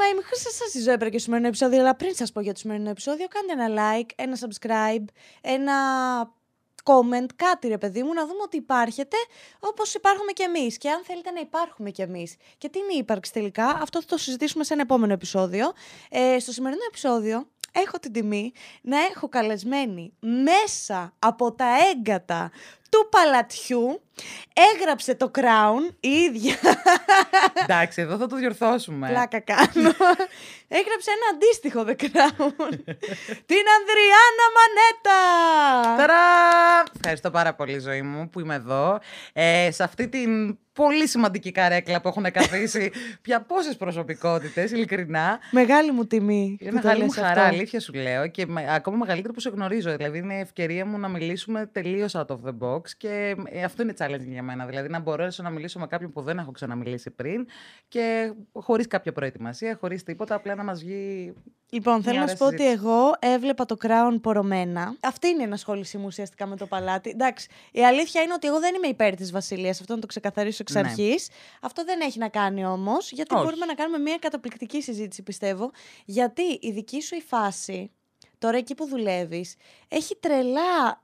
η μικρή σας η ζωή έπρεπε και στο σημερινό επεισόδιο, αλλά πριν σας πω για το σημερινό επεισόδιο, κάντε ένα like, ένα subscribe, ένα comment, κάτι ρε παιδί μου, να δούμε ότι υπάρχετε όπως υπάρχουμε κι εμείς. Και αν θέλετε να υπάρχουμε κι εμείς. Και τι είναι η ύπαρξη τελικά, αυτό θα το συζητήσουμε σε ένα επόμενο επεισόδιο. Στο σημερινό επεισόδιο έχω την τιμή να έχω καλεσμένη μέσα από τα έγκατα του παλατιού. Έγραψε το Crown η ίδια. Εντάξει, εδώ θα το διορθώσουμε. Πλάκα κάνω. Έγραψε ένα αντίστοιχο The Crown. Την Ανδριάννα Μανέτα. Ταρά! Ευχαριστώ πάρα πολύ, ζωή μου, που είμαι εδώ. Σε αυτή την πολύ σημαντική καρέκλα που έχουν καθίσει πια πόσες προσωπικότητες, ειλικρινά. Μεγάλη μου τιμή. Είναι μεγάλη μου χαρά, αλήθεια σου λέω. Και ακόμα μεγαλύτερο που σε γνωρίζω. Δηλαδή, είναι ευκαιρία μου να μιλήσουμε τελείως out of the box. Και αυτό είναι challenge για μένα. Δηλαδή, να μπορέσω να μιλήσω με κάποιον που δεν έχω ξαναμιλήσει πριν και χωρίς κάποια προετοιμασία, χωρίς τίποτα, απλά να μας βγει. Λοιπόν, θέλω να σου πω ότι εγώ έβλεπα το Crown πορωμένα. Αυτή είναι η ενασχόλησή μου ουσιαστικά με το παλάτι. Εντάξει, η αλήθεια είναι ότι εγώ δεν είμαι υπέρ της Βασιλείας. Αυτό να το ξεκαθαρίσω εξ αρχής. Αυτό δεν έχει να κάνει όμως, γιατί μπορούμε να κάνουμε μια καταπληκτική συζήτηση, πιστεύω. Γιατί η δική σου η φάση, τώρα εκεί που δουλεύεις, έχει τρελά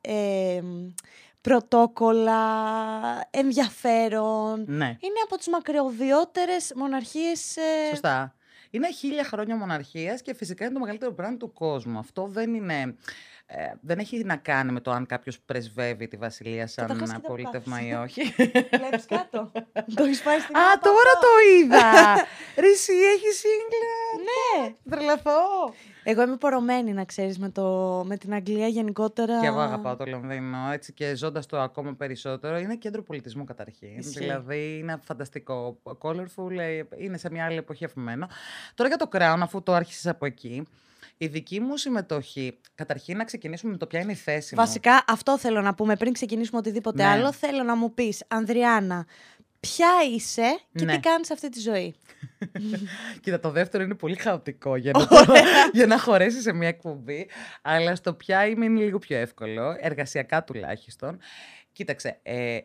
πρωτόκολλα, ενδιαφέρον. Ναι. Είναι από τις μακριωδιότερες μοναρχίες. Σωστά. Είναι 1000 χρόνια μοναρχίας και φυσικά είναι το μεγαλύτερο brand του κόσμου. Αυτό δεν είναι. Δεν έχει να κάνει με το αν κάποιος πρεσβεύει τη Βασιλεία σαν απολύτευμα ή όχι. Βλέπεις κάτω. Το έχεις πάει στην Α, τώρα το είδα! Ρε εσύ έχεις σύγκλα! Ναι! Τρελαθώ! Εγώ είμαι πορωμένη, να ξέρεις, με την Αγγλία γενικότερα. Και εγώ αγαπάω το Λονδίνο, έτσι, και ζώντας το ακόμα περισσότερο. Είναι κέντρο πολιτισμού καταρχήν. Δηλαδή είναι φανταστικό. Colorful, είναι σε μια άλλη εποχή αφημένο. Τώρα για το Crown, αφού το άρχισες από εκεί. Η δική μου συμμετοχή, καταρχήν να ξεκινήσουμε με το ποια είναι η θέση μου. Βασικά, αυτό θέλω να πούμε πριν ξεκινήσουμε οτιδήποτε άλλο. Θέλω να μου πεις, Ανδριάννα, ποια είσαι και τι κάνεις αυτή τη ζωή. Κοίτα, το δεύτερο είναι πολύ χαοτικό για να χωρέσει σε μια εκπομπή. Αλλά στο ποια είμαι είναι λίγο πιο εύκολο, εργασιακά τουλάχιστον. Κοίταξε,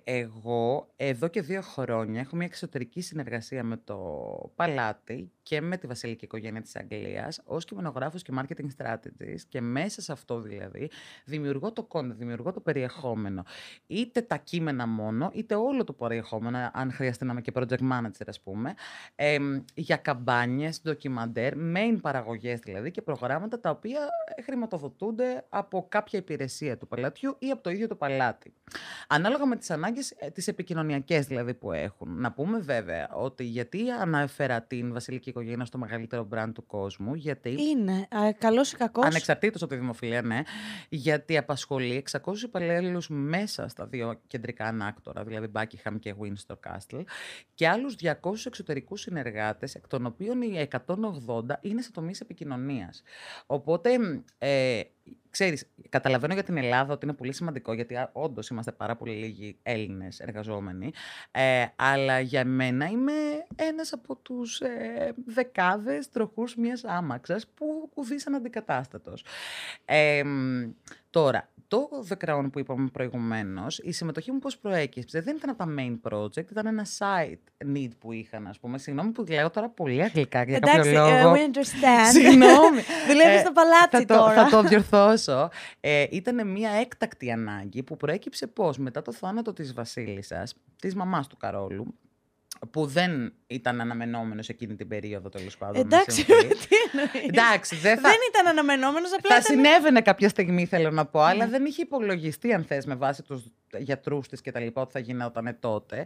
εγώ εδώ και 2 χρόνια έχω μια εξωτερική συνεργασία με το Παλάτι και με τη βασιλική οικογένεια της Αγγλίας ως κειμενογράφος και marketing strategist, και μέσα σε αυτό δηλαδή δημιουργώ το content, δημιουργώ το περιεχόμενο. Είτε τα κείμενα μόνο, είτε όλο το περιεχόμενο, αν χρειαστεί να είμαι και project manager ας πούμε, για καμπάνιες, ντοκιμαντέρ, main παραγωγές δηλαδή και προγράμματα τα οποία χρηματοδοτούνται από κάποια υπηρεσία του Παλατιού ή από το ίδιο το Παλάτι. Ανάλογα με τις ανάγκες τις επικοινωνιακές δηλαδή που έχουν. Να πούμε βέβαια ότι γιατί αναφέρα την βασιλική οικογένεια στο μεγαλύτερο brand του κόσμου, γιατί. Είναι καλός ή κακός. Ανεξαρτήτως από τη δημοφιλία, ναι. Γιατί απασχολεί 600 υπαλλέλους μέσα στα 2 κεντρικά ανάκτορα, δηλαδή Buckingham και Windsor Castle, και άλλους 200 εξωτερικούς συνεργάτες, εκ των οποίων οι 180 είναι σε τομείς επικοινωνίας. Οπότε. Ξέρεις, καταλαβαίνω για την Ελλάδα ότι είναι πολύ σημαντικό, γιατί όντως είμαστε πάρα πολύ λίγοι Έλληνες εργαζόμενοι, αλλά για μένα είμαι ένας από τους δεκάδες τροχούς μιας άμαξας που κουδήσαν αντικατάστατος. Τώρα, το The Crown που είπαμε προηγουμένως, η συμμετοχή μου πώς προέκυψε? Δεν ήταν από τα main project, ήταν ένα side need που είχαν, ας πούμε. Συγγνώμη που λέω τώρα πολύ αγγλικά για κάποιο λόγο. We understand. Συγγνώμη. Δουλεύεις στο παλάτι τώρα. Θα το διορθώσω. Ήταν μια έκτακτη ανάγκη που προέκυψε πώς? Μετά το θάνατο της βασίλισσας, της μαμάς του Καρόλου, που δεν ήταν αναμενόμενος εκείνη την περίοδο, τέλος πάντων. Εντάξει, τι εννοείς? Εντάξει, δεν ήταν αναμενόμενος, απλά θα συνέβαινε κάποια στιγμή, θέλω να πω, αλλά δεν είχε υπολογιστεί, αν θες, με βάση τους γιατρούς της και τα λοιπά, ότι θα γινόταν τότε.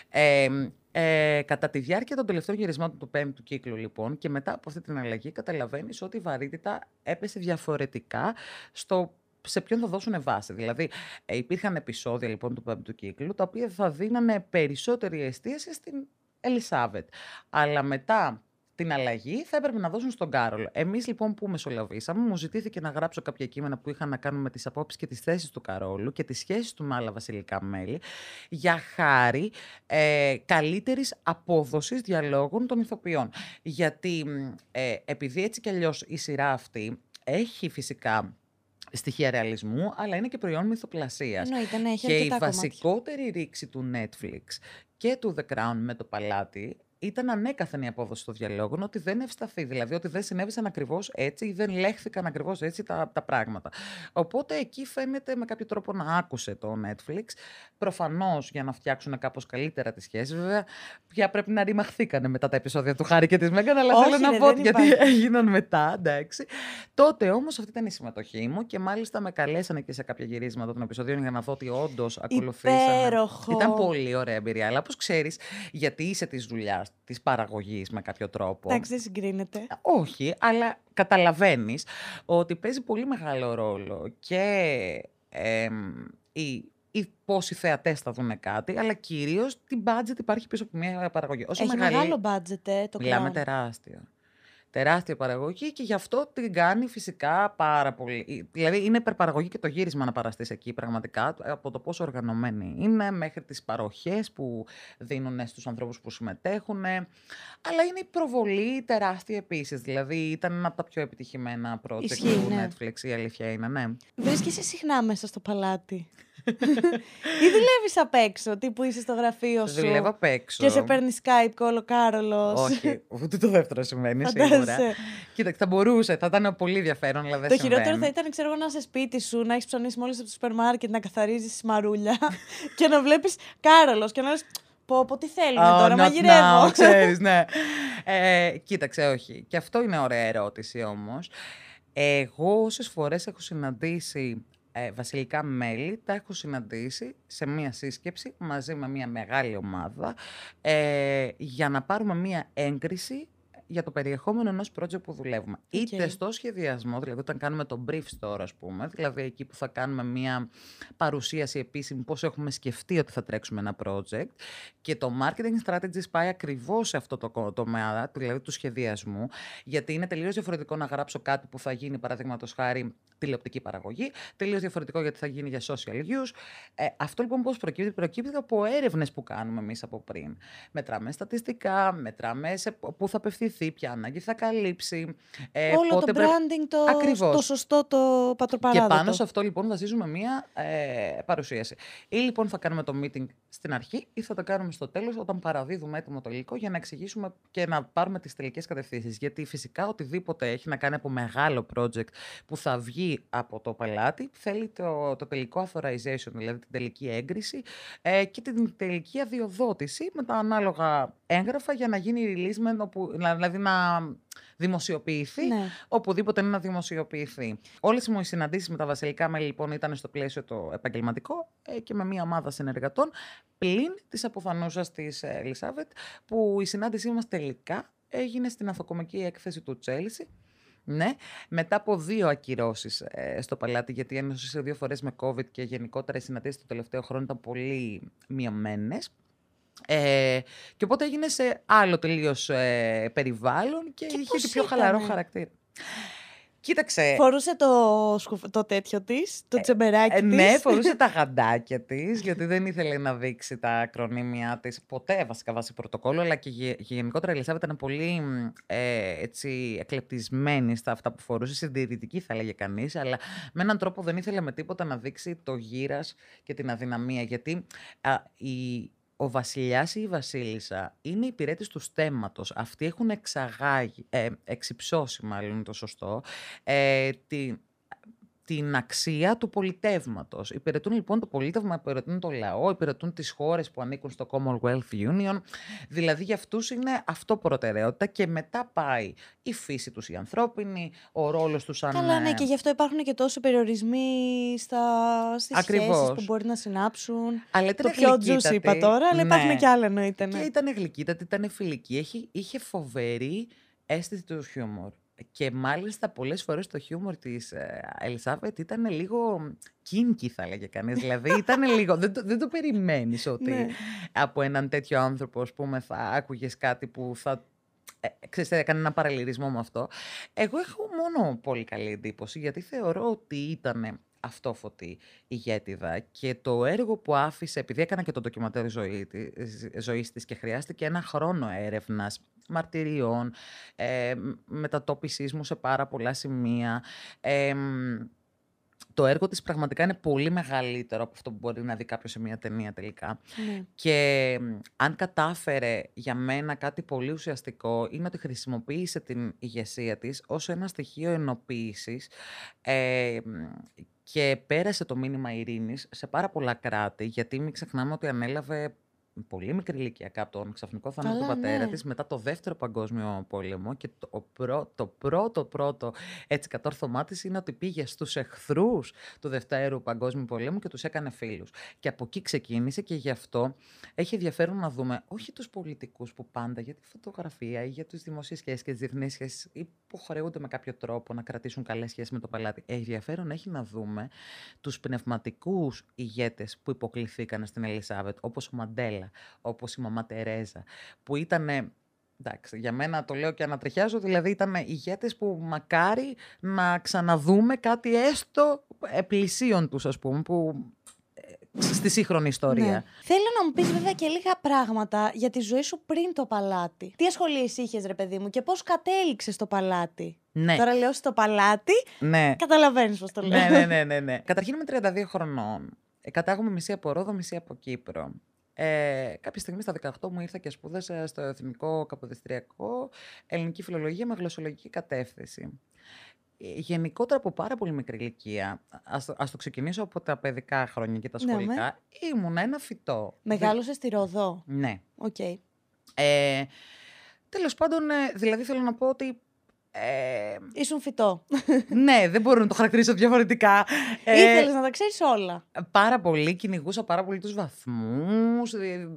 Κατά τη διάρκεια των τελευταίων γυρισμάτων του 5ου κύκλου, λοιπόν, και μετά από αυτή την αλλαγή, καταλαβαίνεις ότι η βαρύτητα έπεσε διαφορετικά σε ποιον θα δώσουν βάση. Δηλαδή, υπήρχαν επεισόδια λοιπόν του 5ου κύκλου, τα οποία θα δίνανε περισσότερη εστίαση στην Ελισάβετ. Αλλά μετά την αλλαγή θα έπρεπε να δώσουν στον Κάρολο. Εμείς λοιπόν που μεσολαβήσαμε, μου ζητήθηκε να γράψω κάποια κείμενα που είχαν να κάνουν με τις απόψεις και τις θέσεις του Καρόλου και τις σχέσεις του με άλλα βασιλικά μέλη, για χάρη καλύτερης απόδοσης διαλόγων των ηθοποιών. Γιατί επειδή έτσι κι αλλιώς η σειρά αυτή έχει φυσικά στοιχεία ρεαλισμού, αλλά είναι και προϊόν μυθοπλασίας. Έχει και η κομμάτια. βασικότερη ρήξη του Netflix και του The Crown με το Παλάτι ήταν ανέκαθεν η απόδοση των διαλόγων, ότι δεν ευσταθεί. Δηλαδή ότι δεν συνέβησαν ακριβώς έτσι ή δεν λέχθηκαν ακριβώς έτσι τα πράγματα. Οπότε εκεί φαίνεται με κάποιο τρόπο να άκουσε το Netflix. Προφανώς για να φτιάξουν κάπως καλύτερα τις σχέσεις. Βέβαια, πια πρέπει να ρημαχθήκανε μετά τα επεισόδια του Χάρη και της Μέγαν, αλλά Όχι, θέλω να ρε, πω δεν ότι γιατί υπάρχει. έγιναν μετά, εντάξει. Τότε όμως αυτή ήταν η συμμετοχή μου και μάλιστα με καλέσανε και σε κάποια γυρίσματα των επεισοδίων για να δω ότι όντως ακολουθήσανε. Υπέροχο. Ήταν πολύ ωραία εμπειρία. Αλλά όπως ξέρεις, γιατί είσαι της δουλειάς, της παραγωγής με κάποιο τρόπο. Εντάξει, δεν συγκρίνεται. Όχι, αλλά καταλαβαίνεις ότι παίζει πολύ μεγάλο ρόλο και οι πόσοι θεατές θα δουν κάτι, αλλά κυρίως τι budget υπάρχει πίσω από μια παραγωγή. Όσο Έχει μεγάλο budget, το μιλάμε Crown. τεράστιο. Τεράστια παραγωγή και γι' αυτό την κάνει φυσικά πάρα πολύ. Δηλαδή είναι υπερπαραγωγή και το γύρισμα να παραστείς εκεί πραγματικά, από το πόσο οργανωμένοι είναι, μέχρι τις παροχές που δίνουν στους ανθρώπους που συμμετέχουν. Αλλά είναι η προβολή τεράστια επίσης. Δηλαδή ήταν ένα από τα πιο επιτυχημένα project Ισχύει, του ναι. Netflix, η αλήθεια είναι, ναι. Βρίσκεσαι συχνά μέσα στο παλάτι. Ή δουλεύεις απ' έξω, τύπου είσαι στο γραφείο σου Δουλεύω απ' έξω. και σε παίρνει Skype call ο Κάρολος. Όχι, ούτε το δεύτερο σημαίνει σίγουρα. Φαντάζεσαι. Κοίταξε, θα μπορούσε, θα ήταν πολύ ενδιαφέρον, αλλά δεν Το χειρότερο συμβαίνει. θα ήταν, ξέρω εγώ, να είσαι σπίτι σου, να έχεις ψωνίσει μόλις από το σούπερ μάρκετ, να καθαρίζεις μαρούλια και να βλέπεις Κάρολος και να λες πω, τι θέλουν τώρα, not μαγειρεύω. now, ξέρεις, ναι. Κοίταξε, όχι. Και αυτό είναι ωραία ερώτηση όμως. Εγώ όσες φορές έχω συναντήσει βασιλικά μέλη, τα έχω συναντήσει σε μία σύσκεψη μαζί με μία μεγάλη ομάδα για να πάρουμε μία έγκριση για το περιεχόμενο ενός project που δουλεύουμε. Είτε στο σχεδιασμό, δηλαδή όταν κάνουμε το brief store, ας πούμε, δηλαδή εκεί που θα κάνουμε μία παρουσίαση επίσημη πώς έχουμε σκεφτεί ότι θα τρέξουμε ένα project, και το marketing strategies πάει ακριβώς σε αυτό το τομέα, δηλαδή του σχεδιασμού, γιατί είναι τελείως διαφορετικό να γράψω κάτι που θα γίνει, παραδείγματος χάρη, τηλεοπτική παραγωγή, τελείως διαφορετικό γιατί θα γίνει για social use. Αυτό λοιπόν πώς προκύπτει? Προκύπτει από έρευνες που κάνουμε εμείς από πριν. Μετράμε στατιστικά, μετράμε σε πού θα απευθυνθεί, ποια ανάγκη θα καλύψει. Όλο πότε το branding, το σωστό, το πατροπαράδοτο. Και πάνω σε αυτό λοιπόν βασίζουμε μία παρουσίαση. Ή λοιπόν θα κάνουμε το meeting στην αρχή ή θα το κάνουμε στο τέλος όταν παραδίδουμε έτοιμο το υλικό για να εξηγήσουμε και να πάρουμε τις τελικές κατευθύνσεις. Γιατί φυσικά οτιδήποτε έχει να κάνει από μεγάλο project που θα βγει από το πελάτη θέλει το τελικό authorization, δηλαδή την τελική έγκριση και την τελική αδειοδότηση με τα ανάλογα έγγραφα για να γίνει release, δηλαδή να δημοσιοποιηθεί, Ναι. οπουδήποτε είναι να δημοσιοποιηθεί. Όλες μου οι συναντήσεις με τα βασιλικά μέλη λοιπόν ήταν στο πλαίσιο το επαγγελματικό και με μια ομάδα συνεργατών, πλην της αποφανούσας της Ελισάβετ, που η συνάντησή μας τελικά έγινε στην Αθοκομική έκθεση του Chelsea. Ναι, μετά από 2 ακυρώσεις στο παλάτι, γιατί ένωσε 2 φορές με COVID και γενικότερα οι συναντήσεις του τελευταίο χρόνο ήταν πολύ μειωμένες. Και οπότε έγινε σε άλλο τελείως περιβάλλον και είχε και πιο χαλαρό χαρακτήρα. Κοίταξε. Φορούσε το τέτοιο της, το τσεμπεράκι της. Ναι, φορούσε τα γαντάκια της, γιατί δεν ήθελε να δείξει τα ακρονίμια της ποτέ βασικά βάσει πρωτοκόλλου, αλλά και γενικότερα η Ελισάβετ ήταν πολύ έτσι, εκλεπτισμένη στα αυτά που φορούσε, συντηρητική θα έλεγε κανείς, αλλά με έναν τρόπο δεν ήθελε με τίποτα να δείξει το γύρας και την αδυναμία, γιατί ο βασιλιάς ή η βασίλισσα είναι υπηρέτης του στέμματος. Αυτοί έχουν εξυψώσει μάλλον το σωστό, την αξία του πολιτεύματος. Υπηρετούν λοιπόν το πολίτευμα, υπηρετούν το λαό, υπηρετούν τις χώρες που ανήκουν στο Commonwealth Union. Δηλαδή για αυτούς είναι αυτό προτεραιότητα και μετά πάει η φύση τους η ανθρώπινη, ο ρόλος τους σαν... Καλά, ναι, και γι' αυτό υπάρχουν και τόσοι περιορισμοί στις σχέσεις που μπορεί να συνάψουν. Αλλά το πιο juicy είπα τώρα, αλλά υπάρχουν και άλλα εννοείται. Ναι. Και ήταν γλυκύτατη, ήταν φιλική, είχε φοβερή αίσθηση του χιούμορ. Και μάλιστα πολλές φορές το χιούμορ της Ελισάβετ ήταν λίγο κίνκι θα έλεγε κανείς. Δηλαδή ήταν λίγο, δεν το περιμένεις ότι από έναν τέτοιο άνθρωπο ας πούμε θα άκουγες κάτι που θα... Ξέρεις, έκανε ένα παραλληλισμό με αυτό. Εγώ έχω μόνο πολύ καλή εντύπωση γιατί θεωρώ ότι ήταν αυτόφωτη ηγέτιδα και το έργο που άφησε, επειδή έκανα και το ντοκιμαντέρ ζωής της και χρειάστηκε 1 χρόνο έρευνας, μαρτυριών, μετατόπισής μου σε πάρα πολλά σημεία, το έργο της πραγματικά είναι πολύ μεγαλύτερο από αυτό που μπορεί να δει κάποιος σε μια ταινία τελικά. Ναι. Και αν κατάφερε για μένα κάτι πολύ ουσιαστικό είναι ότι χρησιμοποίησε την ηγεσία της ως ένα στοιχείο ενοποίησης και πέρασε το μήνυμα ειρήνης σε πάρα πολλά κράτη, γιατί μην ξεχνάμε ότι ανέλαβε πολύ μικρή ηλικιακά από τον ξαφνικό θάνατο του πατέρα της μετά το Δεύτερο Παγκόσμιο Πόλεμο και το πρώτο έτσι κατόρθωμά της είναι ότι πήγε στους εχθρούς του Δευτέρου Παγκόσμιου Πολέμου και τους έκανε φίλους. Και από εκεί ξεκίνησε και γι' αυτό έχει ενδιαφέρον να δούμε όχι τους πολιτικούς που πάντα για τη φωτογραφία ή για τις δημοσίες σχέσεις και τις διεθνείς σχέσεις υποχρεούνται με κάποιο τρόπο να κρατήσουν καλές σχέσεις με το παλάτι. Ενδιαφέρον έχει να δούμε τους πνευματικούς ηγέτες που υποκληθήκαν στην Ελισάβετ, όπως ο Μαντέλα, όπως η μαμά Τερέζα, που ήταν, εντάξει, για μένα το λέω και ανατριχιάζω, δηλαδή ήταν ηγέτες που μακάρι να ξαναδούμε κάτι έστω πλησίον τους, ας πούμε, που στη σύγχρονη ιστορία. Ναι. Θέλω να μου πεις βέβαια και λίγα πράγματα για τη ζωή σου πριν το παλάτι. Τι ασχολίες είχες, ρε παιδί μου, και πώς κατέληξες στο παλάτι. Ναι. Τώρα λέω στο παλάτι, ναι. Καταλαβαίνεις πώς το λέω. Ναι. Καταρχήν είμαι 32 χρονών. Κατάγομαι μισή από Ρόδο, μισή από Κύπρο. Κάποια στιγμή στα 18 μου ήρθα και σπούδασα στο Εθνικό Καποδιστριακό Ελληνική Φιλολογία με γλωσσολογική κατεύθυνση. Γενικότερα από πάρα πολύ μικρή ηλικία, ας το ξεκινήσω από τα παιδικά χρόνια και τα σχολικά, ήμουνα ένα φυτό. Μεγάλωσες στη Ρόδο. Ναι. Οκ. Τέλος πάντων, δηλαδή θέλω να πω ότι ήσουν φυτό. Ναι, δεν μπορώ να το χαρακτηρίσω διαφορετικά. Ήθελες να τα ξέρεις όλα. Πάρα πολύ, κυνηγούσα πάρα πολύ τους βαθμούς.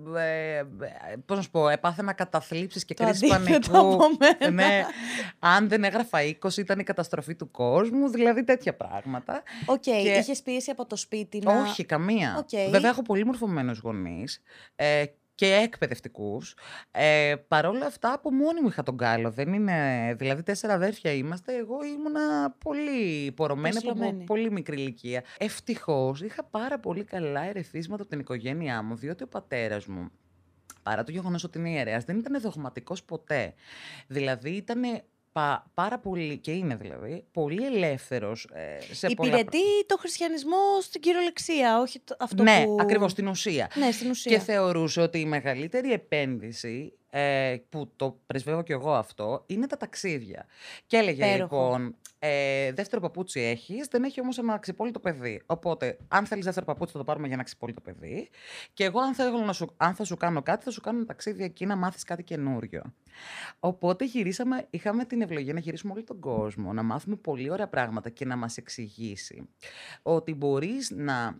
Πώς να σου πω, έπαθαινα καταθλίψεις και κρίσεις πανικού. Ναι, αν δεν έγραφα 20 ήταν η καταστροφή του κόσμου, δηλαδή τέτοια πράγματα. Οκ, είχες πίεση από το σπίτι να... Όχι, καμία. Βέβαια έχω πολύ μορφωμένους γονείς. Και εκπαιδευτικούς. Παρόλα αυτά, από μόνη μου είχα τον κάλο. Δεν είναι, δηλαδή 4 αδέρφια είμαστε. Εγώ ήμουνα πολύ πορωμένη από πολύ μικρή ηλικία. Ευτυχώς είχα πάρα πολύ καλά ερεθίσματα από την οικογένειά μου, διότι ο πατέρας μου, παρά το γεγονός ότι είναι ιερέας, δεν ήταν δογματικός ποτέ. Δηλαδή ήταν πάρα πολύ, και είναι δηλαδή, πολύ ελεύθερος σε υπηρετεί το χριστιανισμό στην κυριολεξία, όχι αυτό ναι, που... ακριβώς, στην ουσία. Ναι, στην ουσία. Και θεωρούσε ότι η μεγαλύτερη επένδυση, που το πρεσβεύω κι εγώ αυτό, είναι τα ταξίδια. Και έλεγε λοιπόν, δεύτερο παπούτσι έχεις, δεν έχει όμως ένα αξιπόλυτο παιδί. Οπότε, αν θέλεις δεύτερο παπούτσι θα το πάρουμε για ένα αξιπόλυτο παιδί. Και εγώ αν θα σου κάνω κάτι, θα σου κάνω ένα ταξίδι εκεί να μάθεις κάτι καινούριο. Οπότε είχαμε την ευλογία να γυρίσουμε όλο τον κόσμο, να μάθουμε πολύ ωραία πράγματα και να μας εξηγήσει ότι μπορείς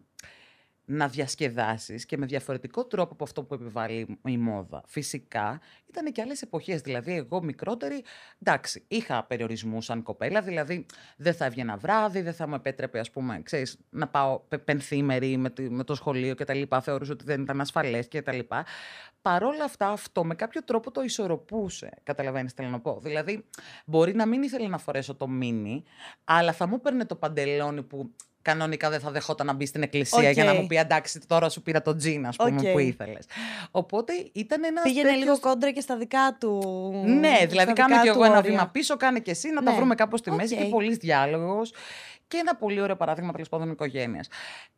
να διασκεδάσεις και με διαφορετικό τρόπο από αυτό που επιβάλλει η μόδα. Φυσικά, ήταν και άλλες εποχές. Δηλαδή, εγώ μικρότερη, εντάξει, είχα περιορισμούς σαν κοπέλα, δηλαδή δεν θα έβγαινα βράδυ, δεν θα μου επέτρεπε, ας πούμε, ξέρεις, να πάω πενθήμερη με το σχολείο κτλ. Θεωρούσα ότι δεν ήταν ασφαλές κτλ. Παρόλα αυτά, αυτό με κάποιο τρόπο το ισορροπούσε. Καταλαβαίνεις τι θέλω να πω. Δηλαδή, μπορεί να μην ήθελε να φορέσω το μίνι, αλλά θα μου έπαιρνε το παντελόνι που κανονικά δεν θα δεχόταν να μπει στην εκκλησία για να μου πει εντάξει, τώρα σου πήρα το τζιν, ας πούμε, που ήθελες. Οπότε ήταν ένα. Πήγαινε λίγο κόντρα και στα δικά του. Ναι, δηλαδή κάνω κι εγώ ένα βήμα πίσω, κάνε και εσύ, να τα βρούμε κάπως στη μέση και πολύς διάλογος. Και ένα πολύ ωραίο παράδειγμα τέλος πάντων οικογένειας.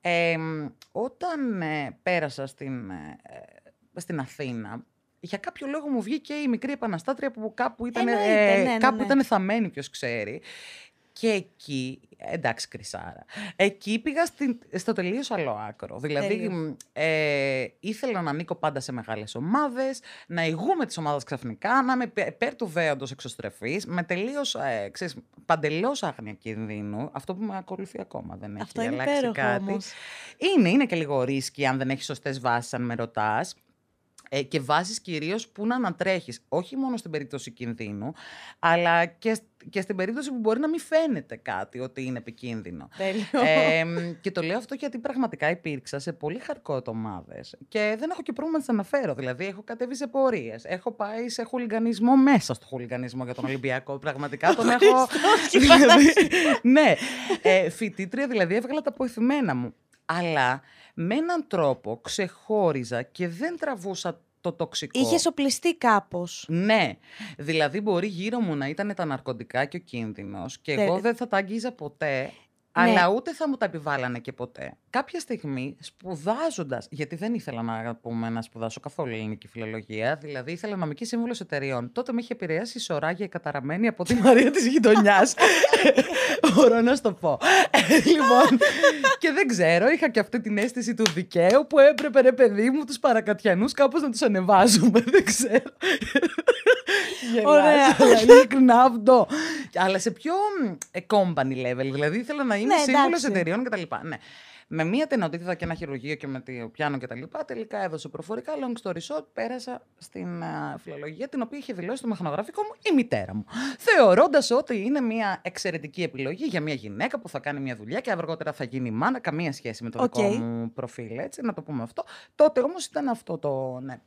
Όταν πέρασα στην Αθήνα, για κάποιο λόγο μου βγήκε η μικρή επαναστάτρια που κάπου ήταν θαμμένη, ποιος ξέρει. Και εκεί, εντάξει Κρυσάρα, εκεί πήγα στο τελείως άλλο άκρο. Δηλαδή, ήθελα να ανήκω πάντα σε μεγάλες ομάδες, να ηγούμε τις ομάδες ξαφνικά, να είμαι υπέρ του δέοντος εξωστρεφής, με τελείως, παντελώς άγνοια κινδύνου. Αυτό που με ακολουθεί ακόμα, δεν έχει αλλάξει κάτι. Όμως. Είναι και λίγο ρίσκι αν δεν έχει σωστές βάσεις, αν με ρωτάς. Και βάσεις κυρίως που να ανατρέχεις, όχι μόνο στην περίπτωση κινδύνου, αλλά και στην περίπτωση που μπορεί να μην φαίνεται κάτι ότι είναι επικίνδυνο. Και το λέω αυτό γιατί πραγματικά υπήρξα σε πολύ hardcore ομάδες και δεν έχω και πρόβλημα να τις αναφέρω. Δηλαδή, έχω κατέβει σε πορείες, έχω πάει σε χουλιγανισμό μέσα στο χουλιγανισμό για τον Ολυμπιακό. Πραγματικά τον έχω. Ναι, φοιτήτρια δηλαδή έβγαλα τα αποηθυμένα μου. Αλλά με έναν τρόπο ξεχώριζα και δεν τραβούσα το τοξικό. Είχες οπλιστεί κάπως. Ναι. Δηλαδή μπορεί γύρω μου να ήταν τα ναρκωτικά και ο κίνδυνος και εγώ δεν θα τα αγγίζα ποτέ. Αλλά ούτε θα μου τα επιβάλλανε και ποτέ. Κάποια στιγμή, σπουδάζοντας, γιατί δεν ήθελα να σπουδάσω καθόλου ελληνική φιλολογία, δηλαδή ήθελα νομική σύμβουλος εταιρεών. Τότε με είχε επηρεάσει η Σωράγια η καταραμένη από τη Μαρία της γειτονιάς. Μπορώ να σου το πω. Λοιπόν, και δεν ξέρω, είχα και αυτή την αίσθηση του δικαίου που έπρεπε, ρε παιδί μου, τους παρακατιανούς κάπως να τους ανεβάζουμε. Δεν ξέρω. Ωραία. Ειλικρινά αυτό. Αλλά σε πιο company level. Δηλαδή ήθελα να είμαι σύμβουλος εταιρεών κτλ. Ναι. Με μία τενοτήτητα και ένα χειρουργείο και με το πιάνο κτλ. Τελικά έδωσε προφορικά. Long story short, πέρασα στην φιλολογία, την οποία είχε δηλώσει στο μηχανογραφικό μου η μητέρα μου. Θεωρώντας ότι είναι μία εξαιρετική επιλογή για μία γυναίκα που θα κάνει μία δουλειά και αργότερα θα γίνει μάνα. Καμία σχέση με το δικό μου προφίλ, έτσι, να το πούμε αυτό. Τότε όμως ήταν αυτό το. Ναι.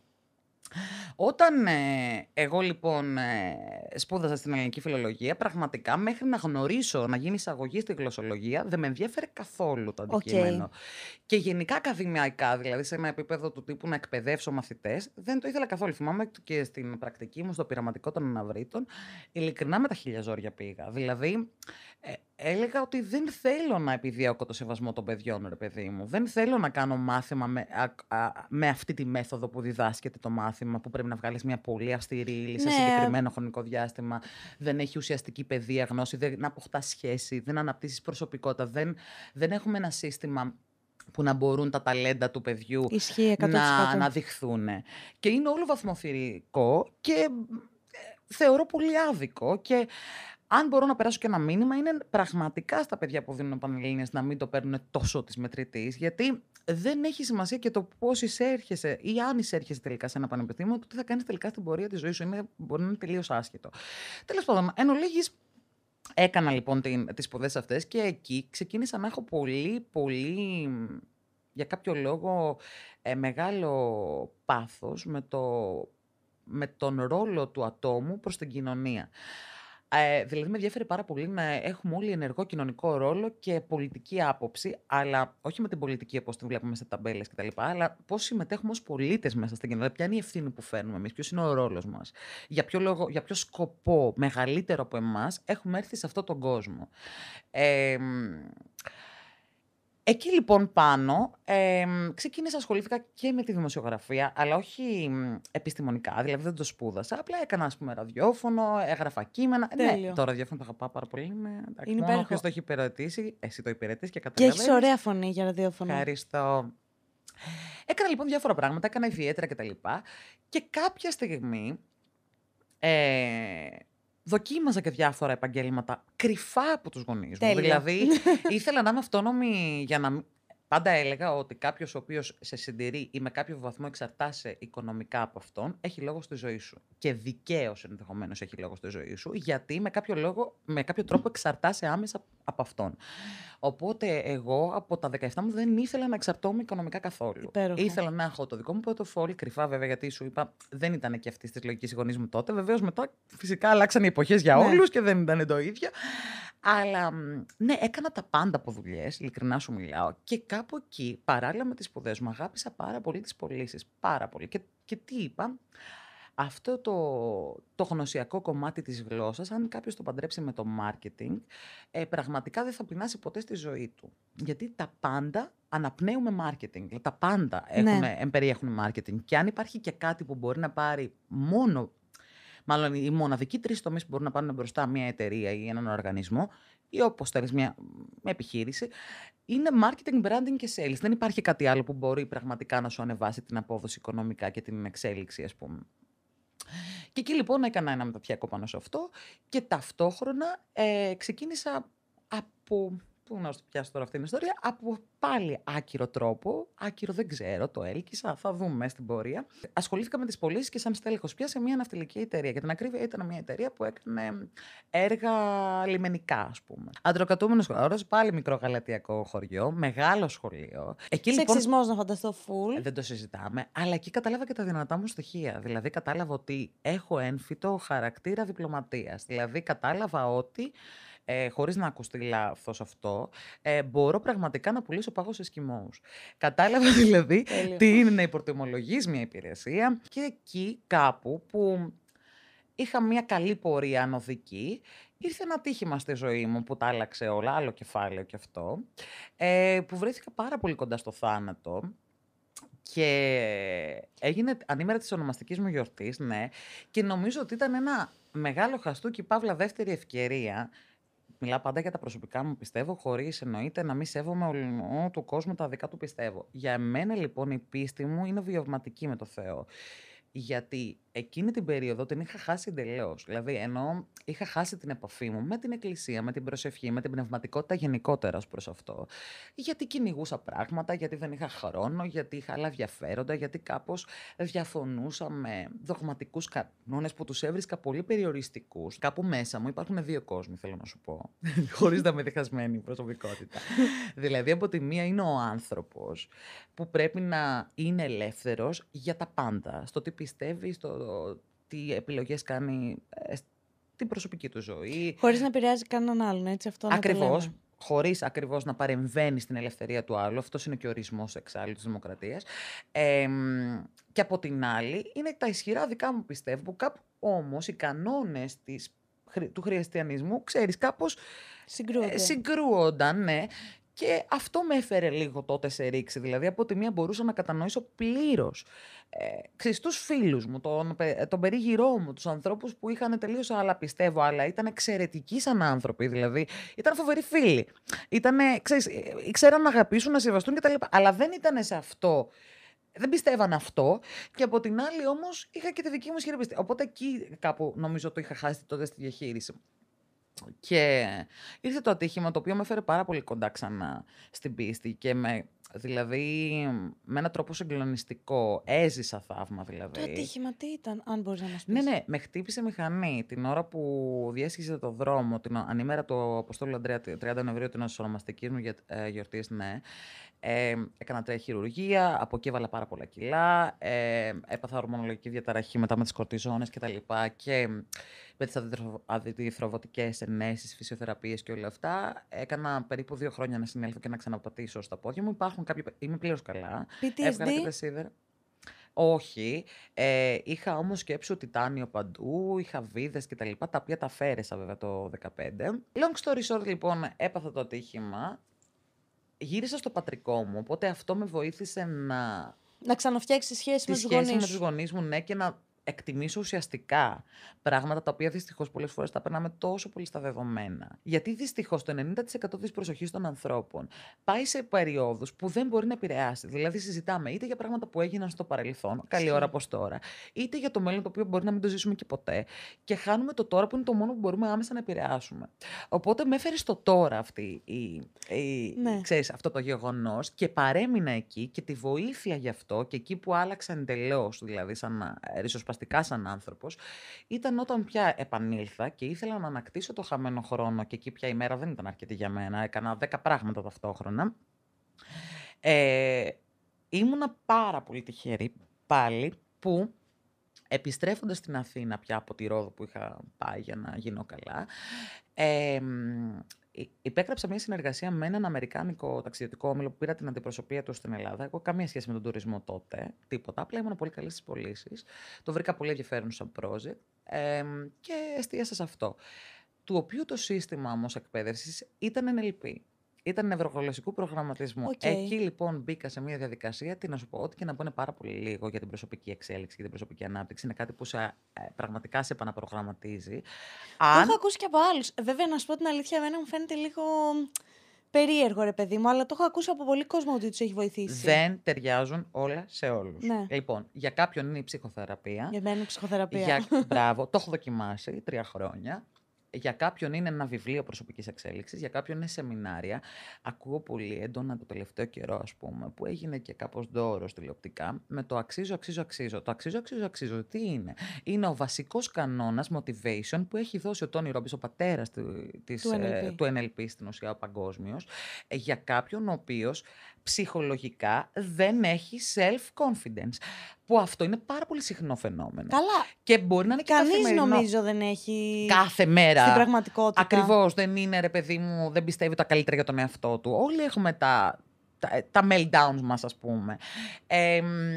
Όταν εγώ λοιπόν σπούδαζα στην ελληνική φιλολογία, πραγματικά μέχρι να γνωρίσω, να γίνει εισαγωγή στη γλωσσολογία, δεν με ενδιέφερε καθόλου το αντικείμενο. Και γενικά ακαδημαϊκά, δηλαδή σε ένα επίπεδο του τύπου να εκπαιδεύσω μαθητές, δεν το ήθελα καθόλου. Θυμάμαι και στην πρακτική μου, στο πειραματικό των αναβρίτων, ειλικρινά με τα χίλια ζόρια πήγα. Δηλαδή, έλεγα ότι δεν θέλω να επιδιώκω το σεβασμό των παιδιών, ρε παιδί μου. Δεν θέλω να κάνω μάθημα με αυτή τη μέθοδο που διδάσκεται το μάθημα, που πρέπει να βγάλεις μια πολύ αυστηρή ύλη σε συγκεκριμένο χρονικό διάστημα. Δεν έχει ουσιαστική παιδεία, γνώση, δεν αποκτά σχέση, δεν αναπτύσσεις προσωπικότητα. Δεν έχουμε ένα σύστημα που να μπορούν τα ταλέντα του παιδιού να δειχθούν. Και είναι όλο βαθμοθυρικό και θεωρώ πολύ άδικο. Και αν μπορώ να περάσω και ένα μήνυμα, είναι πραγματικά στα παιδιά που δίνουν πανελλήνιες να μην το παίρνουν τόσο της μετρητής, γιατί δεν έχει σημασία και το πώς εισέρχεσαι ή αν εισέρχεσαι τελικά σε ένα πανεπιστήμιο, το τι θα κάνεις τελικά στην πορεία της ζωής σου. Μπορεί να είναι τελείως άσχετο. Τέλος πάντων, εν ολίγης, έκανα λοιπόν τις σπουδές αυτές και εκεί ξεκίνησα να έχω πολύ, για κάποιο λόγο, μεγάλο πάθος με τον ρόλο του ατόμου προς την κοινωνία. Δηλαδή με ενδιαφέρει πάρα πολύ να έχουμε όλοι ενεργό κοινωνικό ρόλο και πολιτική άποψη, αλλά όχι με την πολιτική όπως την βλέπουμε σε ταμπέλες κτλ., αλλά πώς συμμετέχουμε ως πολίτες μέσα στην κοινωνία, ποια είναι η ευθύνη που φέρνουμε εμείς, ποιος είναι ο ρόλος μας, για ποιο λόγο, για ποιο σκοπό μεγαλύτερο από εμάς έχουμε έρθει σε αυτόν τον κόσμο. Εκεί λοιπόν πάνω ξεκίνησα, ασχολήθηκα και με τη δημοσιογραφία, αλλά όχι επιστημονικά, δηλαδή δεν το σπούδασα. Απλά έκανα, ας πούμε, ραδιόφωνο, έγραφα κείμενα. Ναι, το ραδιόφωνο το αγαπάω πάρα πολύ. Είναι μόνο όποιος το έχει υπηρετήσει, εσύ το υπηρετείς και καταλαβαίνεις. Και έχεις ωραία φωνή για ραδιόφωνο. Ευχαριστώ. Έκανα λοιπόν διάφορα πράγματα, έκανα ιδιαίτερα κτλ. Και κάποια στιγμή δοκίμαζα και διάφορα επαγγέλματα κρυφά από τους γονείς μου. Δηλαδή, ήθελα να είμαι αυτόνομη για να. Πάντα έλεγα ότι κάποιος ο οποίος σε συντηρεί ή με κάποιο βαθμό εξαρτάσαι οικονομικά από αυτόν, έχει λόγο στη ζωή σου. Και δικαίως ενδεχομένως έχει λόγο στη ζωή σου, γιατί με κάποιο τρόπο εξαρτάσαι άμεσα από αυτόν. Οπότε εγώ από τα 17 μου δεν ήθελα να εξαρτώμαι οικονομικά καθόλου. Ήθελα να έχω το δικό μου πορτοφόλι, κρυφά βέβαια, γιατί σου είπα δεν ήταν και αυτή τη λογική οι γονείς μου τότε. Βεβαίως μετά φυσικά αλλάξαν οι εποχές για όλους και δεν ήταν το ίδιο. Αλλά ναι, έκανα τα πάντα από δουλειές, ειλικρινά σου μιλάω. Και κάπου εκεί, παράλληλα με τις σπουδές μου, αγάπησα πάρα πολύ τις πωλήσεις. Πάρα πολύ. Και τι είπα, αυτό το γνωσιακό κομμάτι της γλώσσας, αν κάποιος το παντρέψει με το marketing, πραγματικά δεν θα πεινάσει ποτέ στη ζωή του. Γιατί τα πάντα αναπνέουμε marketing. Τα πάντα περιέχουν marketing. Και αν υπάρχει και κάτι που μπορεί να πάρει μάλλον οι μοναδικοί 3 τομείς που μπορούν να πάρουν μπροστά μια εταιρεία ή έναν οργανισμό, ή όπως θέλεις μια επιχείρηση, είναι marketing, branding και sales. Δεν υπάρχει κάτι άλλο που μπορεί πραγματικά να σου ανεβάσει την απόδοση οικονομικά και την εξέλιξη, ας πούμε. Και εκεί λοιπόν έκανα ένα μεταπτυχιακό πάνω σε αυτό και ταυτόχρονα ξεκίνησα από. Πού να σου πιάσω τώρα αυτή την ιστορία, από πάλι άκυρο τρόπο, άκυρο δεν ξέρω, το έλκυσα, θα δούμε στην πορεία. Ασχολήθηκα με τις πωλήσεις και σαν στέλεχος πια σε μια ναυτιλική εταιρεία. Για την ακρίβεια ήταν μια εταιρεία που έκανε έργα λιμενικά, ας πούμε. Αντροκατούμενος χώρος, πάλι μικρό γαλατιακό χωριό, μεγάλο σχολείο. Σεξισμός λοιπόν, να φανταστώ full. Δεν το συζητάμε, αλλά εκεί κατάλαβα και τα δυνατά μου στοιχεία. Δηλαδή κατάλαβα ότι έχω έμφυτο χαρακτήρα διπλωματίας. Δηλαδή κατάλαβα ότι χωρίς να ακουστεί λάθος αυτό, μπορώ πραγματικά να πουλήσω πάγους εσκιμώους. Κατάλαβα δηλαδή τι είναι να υπορτιμολογείς μια υπηρεσία και εκεί κάπου που είχα μια καλή πορεία ανωδική. Ήρθε ένα ατύχημα στη ζωή μου που τα άλλαξε όλα, άλλο κεφάλαιο κι αυτό, που βρέθηκα πάρα πολύ κοντά στο θάνατο και έγινε ανήμερα της ονομαστικής μου γιορτής, ναι, και νομίζω ότι ήταν ένα μεγάλο χαστούκι, παύλα δεύτερη ευκαιρία. Μιλάω πάντα για τα προσωπικά μου, πιστεύω, χωρίς εννοείται να μην σέβομαι όλου του κόσμου τα δικά του πιστεύω. Για μένα λοιπόν η πίστη μου είναι βιωματική με το Θεό. Γιατί εκείνη την περίοδο την είχα χάσει εντελώς. Δηλαδή, ενώ είχα χάσει την επαφή μου με την εκκλησία, με την προσευχή, με την πνευματικότητα γενικότερα ως προς αυτό. Γιατί κυνηγούσα πράγματα, γιατί δεν είχα χρόνο, γιατί είχα άλλα ενδιαφέροντα, γιατί κάπως διαφωνούσα με δογματικούς κανόνες που τους έβρισκα πολύ περιοριστικούς. Κάπου μέσα μου υπάρχουν δύο κόσμοι, θέλω να σου πω. Χωρίς να είμαι διχασμένη προσωπικότητα. Δηλαδή, από τη μία είναι ο άνθρωπος που πρέπει να είναι ελεύθερος για τα πάντα. Στο τι πιστεύει, στο τι επιλογές κάνει στην προσωπική του ζωή. Χωρίς να επηρεάζει κανέναν άλλον, έτσι, αυτό να το Ακριβώς. λέμε. Χωρίς ακριβώς να παρεμβαίνει στην ελευθερία του άλλου. Αυτός είναι και ο ορισμός εξάλλου της δημοκρατίας. Και από την άλλη είναι τα ισχυρά δικά μου πιστεύω, που κάπου όμως οι κανόνες του χριστιανισμού, ξέρεις, κάπως συγκρούονταν, ναι. Και αυτό με έφερε λίγο τότε σε ρήξη. Δηλαδή, από τη μία μπορούσα να κατανοήσω πλήρως τους φίλους μου, τον περίγυρό μου, τους ανθρώπους που είχαν τελείως άλλα πιστεύω, αλλά ήταν εξαιρετικοί σαν άνθρωποι. Δηλαδή, ήταν φοβεροί φίλοι. Ξέραν να αγαπήσουν, να σεβαστούν κτλ. Αλλά δεν ήταν σε αυτό. Δεν πιστεύαν αυτό. Και από την άλλη, όμως, είχα και τη δική μου ισχυρή πίστη. Οπότε εκεί κάπου νομίζω το είχα χάσει τότε στη διαχείριση. Και ήρθε το ατύχημα το οποίο με έφερε πάρα πολύ κοντά ξανά στην πίστη και δηλαδή με έναν τρόπο συγκλονιστικό. Έζησα θαύμα δηλαδή. Το ατύχημα τι ήταν, αν μπορείς να μας πεις? Ναι, με χτύπησε μηχανή την ώρα που διέσχιζε το δρόμο, ανήμερα του Αποστόλου Ανδρέα, 30 Νοεμβρίου, την ονομαστική μου γιορτής, ναι. Έκανα τρία χειρουργία, από εκεί έβαλα πάρα πολλά κιλά, έπαθα ορμονολογική διαταραχή μετά με τις κορτιζόνες κτλ. Και με τις αντιθρομβωτικές ενέσεις, φυσιοθεραπείες και όλα αυτά. Έκανα περίπου 2 χρόνια να συνέλθω και να ξαναπατήσω στα πόδια μου. Είμαι πλήρως καλά. Έβγαλα και τα σίδερα. Όχι. Είχα όμως σκέψου τιτάνιο παντού, είχα βίδες κτλ. Τα οποία τα αφαίρεσα βέβαια το 2015. Long story short, λοιπόν, έπαθα το ατύχημα. Γύρισα στο πατρικό μου, οπότε αυτό με βοήθησε να ξαναφτιάξεις τη σχέση με τους γονείς μου, ναι, και να εκτιμήσω ουσιαστικά πράγματα τα οποία δυστυχώς πολλές φορές τα περνάμε τόσο πολύ στα δεδομένα. Γιατί δυστυχώς το 90% της προσοχής των ανθρώπων πάει σε περιόδους που δεν μπορεί να επηρεάσει. Δηλαδή, συζητάμε είτε για πράγματα που έγιναν στο παρελθόν, καλή ώρα όπως τώρα, είτε για το μέλλον το οποίο μπορεί να μην το ζήσουμε και ποτέ. Και χάνουμε το τώρα που είναι το μόνο που μπορούμε άμεσα να επηρεάσουμε. Οπότε με έφερε στο τώρα ξέρεις, αυτό το γεγονός και παρέμεινα εκεί και τη βοήθεια γι' αυτό και εκεί που άλλαξα εντελώς, δηλαδή ριζοσπαστικά σαν άνθρωπος, ήταν όταν πια επανήλθα και ήθελα να ανακτήσω το χαμένο χρόνο και εκεί πια η μέρα δεν ήταν αρκετή για μένα, έκανα 10 πράγματα ταυτόχρονα. Ήμουνα πάρα πολύ τυχερή πάλι που επιστρέφοντας στην Αθήνα πια από τη Ρόδο που είχα πάει για να γίνω καλά, υπέγραψα μια συνεργασία με έναν αμερικάνικο ταξιδιωτικό όμιλο που πήρα την αντιπροσωπεία του στην Ελλάδα. Εγώ καμία σχέση με τον τουρισμό τότε, τίποτα. Απλά ήμουν πολύ καλή στις πωλήσεις. Το βρήκα πολύ ενδιαφέρον σαν project και εστίασα σε αυτό. Του οποίου το σύστημα όμως εκπαίδευσης ήταν NLP. Ήταν νευρογλωσσικού προγραμματισμού. Εκεί λοιπόν μπήκα σε μια διαδικασία, τι να σου πω, ότι και να πω είναι πάρα πολύ λίγο για την προσωπική εξέλιξη και την προσωπική ανάπτυξη. Είναι κάτι που πραγματικά σε επαναπρογραμματίζει. Το έχω ακούσει και από άλλους. Βέβαια, να σου πω την αλήθεια, εμένα μου φαίνεται λίγο περίεργο, ρε παιδί μου, αλλά το έχω ακούσει από πολύ κόσμο ότι τους έχει βοηθήσει. Δεν ταιριάζουν όλα σε όλους. Ναι. Λοιπόν, για κάποιον είναι η ψυχοθεραπεία. Για μένα είναι η ψυχοθεραπεία. Μπράβο, το έχω δοκιμάσει 3 χρόνια. Για κάποιον είναι ένα βιβλίο προσωπικής εξέλιξης, για κάποιον είναι σεμινάρια. Ακούω πολύ έντονα το τελευταίο καιρό, ας πούμε, που έγινε και κάπως δώρος τηλεοπτικά, με το αξίζω. Το αξίζω. Τι είναι? Είναι ο βασικός κανόνας motivation που έχει δώσει ο Τόνι Ρόμπινς, ο πατέρας του NLP στην ουσία, ο παγκόσμιος, για κάποιον ο οποίος ψυχολογικά δεν έχει self-confidence. Που αυτό είναι πάρα πολύ συχνό φαινόμενο. Καλά. Και μπορεί να είναι και κανείς νομίζω δεν έχει. Κάθε μέρα. Στην πραγματικότητα. Ακριβώς. Δεν είναι, ρε παιδί μου, δεν πιστεύει τα καλύτερα για τον εαυτό του. Όλοι έχουμε τα meltdowns μας, ας πούμε.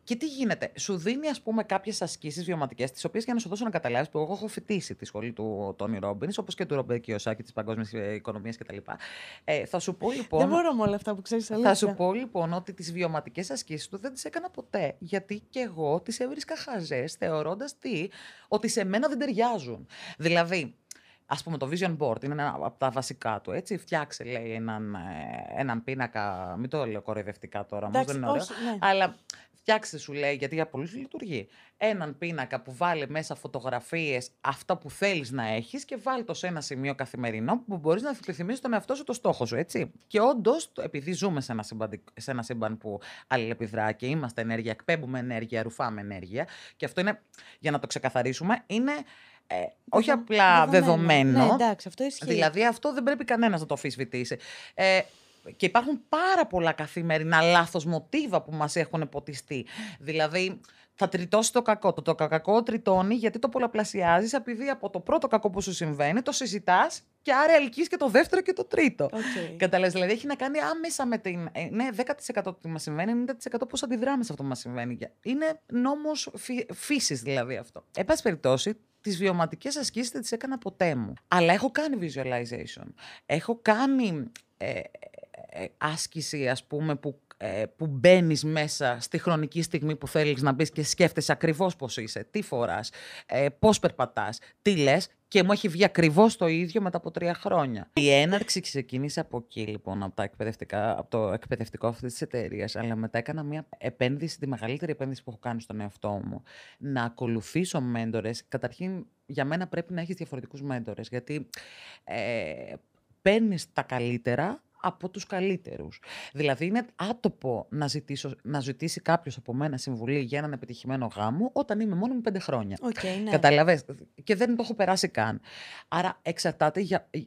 Και τι γίνεται, σου δίνει ας πούμε κάποιες ασκήσεις βιωματικές, τις οποίες για να σου δώσω να καταλάβεις, που εγώ έχω φοιτήσει τη σχολή του Τόνι Ρόμπινς, όπως και του Ρομπέρτ Κιοσάκη της παγκόσμιας οικονομίας κτλ. Θα σου πω λοιπόν. Δεν μπορώ με όλα αυτά που ξέρεις, αλήθεια. Θα σου πω λοιπόν ότι τις βιωματικές ασκήσεις του δεν τις έκανα ποτέ. Γιατί και εγώ τις έβρισκα χαζές, θεωρώντας ότι σε μένα δεν ταιριάζουν. Δηλαδή, ας πούμε, το Vision Board είναι ένα από τα βασικά του. Έτσι, φτιάξε, λέει, έναν πίνακα. Μην το λέω κοροϊδευτικά τώρα, όμως δεν είναι ωραίο. Όχι, ναι. Αλλά φτιάξε, σου λέει, γιατί για πολλούς λειτουργεί. Έναν πίνακα που βάλει μέσα φωτογραφίες, αυτά που θέλεις να έχεις, και βάλει το σε ένα σημείο καθημερινό που μπορείς να επιθυμήσεις τον εαυτό σου, το στόχο σου, έτσι. Και όντως, επειδή ζούμε σε ένα σύμπαν που αλληλεπιδρά και είμαστε ενέργεια, εκπέμπουμε ενέργεια, ρουφάμε ενέργεια, και αυτό είναι, για να το ξεκαθαρίσουμε, είναι. Όχι απλά δεδομένο. Ναι, εντάξει, αυτό ισχύει. Δηλαδή, αυτό δεν πρέπει κανένας να το αμφισβητήσει. Και υπάρχουν πάρα πολλά καθημερινά λάθος μοτίβα που μας έχουν ποτιστεί. Δηλαδή, θα τριτώσει το κακό. Το κακό τριτώνει γιατί το πολλαπλασιάζεις, επειδή από το πρώτο κακό που σου συμβαίνει το συζητάς και άρα ελκύεις και το δεύτερο και το τρίτο. Okay. Καταλαβαίνεις, δηλαδή έχει να κάνει άμεσα με την. Ναι, 10% τι μας συμβαίνει, 90% πώς αντιδράμε σε αυτό που μας συμβαίνει. Είναι νόμος φύσης δηλαδή αυτό. Εν πάση περιπτώσει, τις βιωματικές ασκήσεις δεν τις έκανα ποτέ μου. Αλλά έχω κάνει visualization. Έχω κάνει άσκηση, ας πούμε, που μπαίνεις μέσα στη χρονική στιγμή που θέλεις να μπεις και σκέφτεσαι ακριβώς πώς είσαι, τι φοράς, πώς περπατάς, τι λες, και μου έχει βγει ακριβώς το ίδιο μετά από 3 χρόνια. Η έναρξη ξεκίνησε από εκεί, λοιπόν, από το εκπαιδευτικό αυτής της εταιρείας, αλλά μετά έκανα μια επένδυση, τη μεγαλύτερη επένδυση που έχω κάνει στον εαυτό μου, να ακολουθήσω μέντορες. Καταρχήν, για μένα πρέπει να έχεις διαφορετικούς μέντορες, γιατί παίρνεις τα καλύτερα από τους καλύτερους. Δηλαδή, είναι άτοπο να ζητήσει κάποιος από μένα συμβουλή για έναν επιτυχημένο γάμο όταν είμαι μόνο με 5 χρόνια. Okay, ναι. Καταλαβες, και δεν το έχω περάσει καν. Άρα, εξαρτάται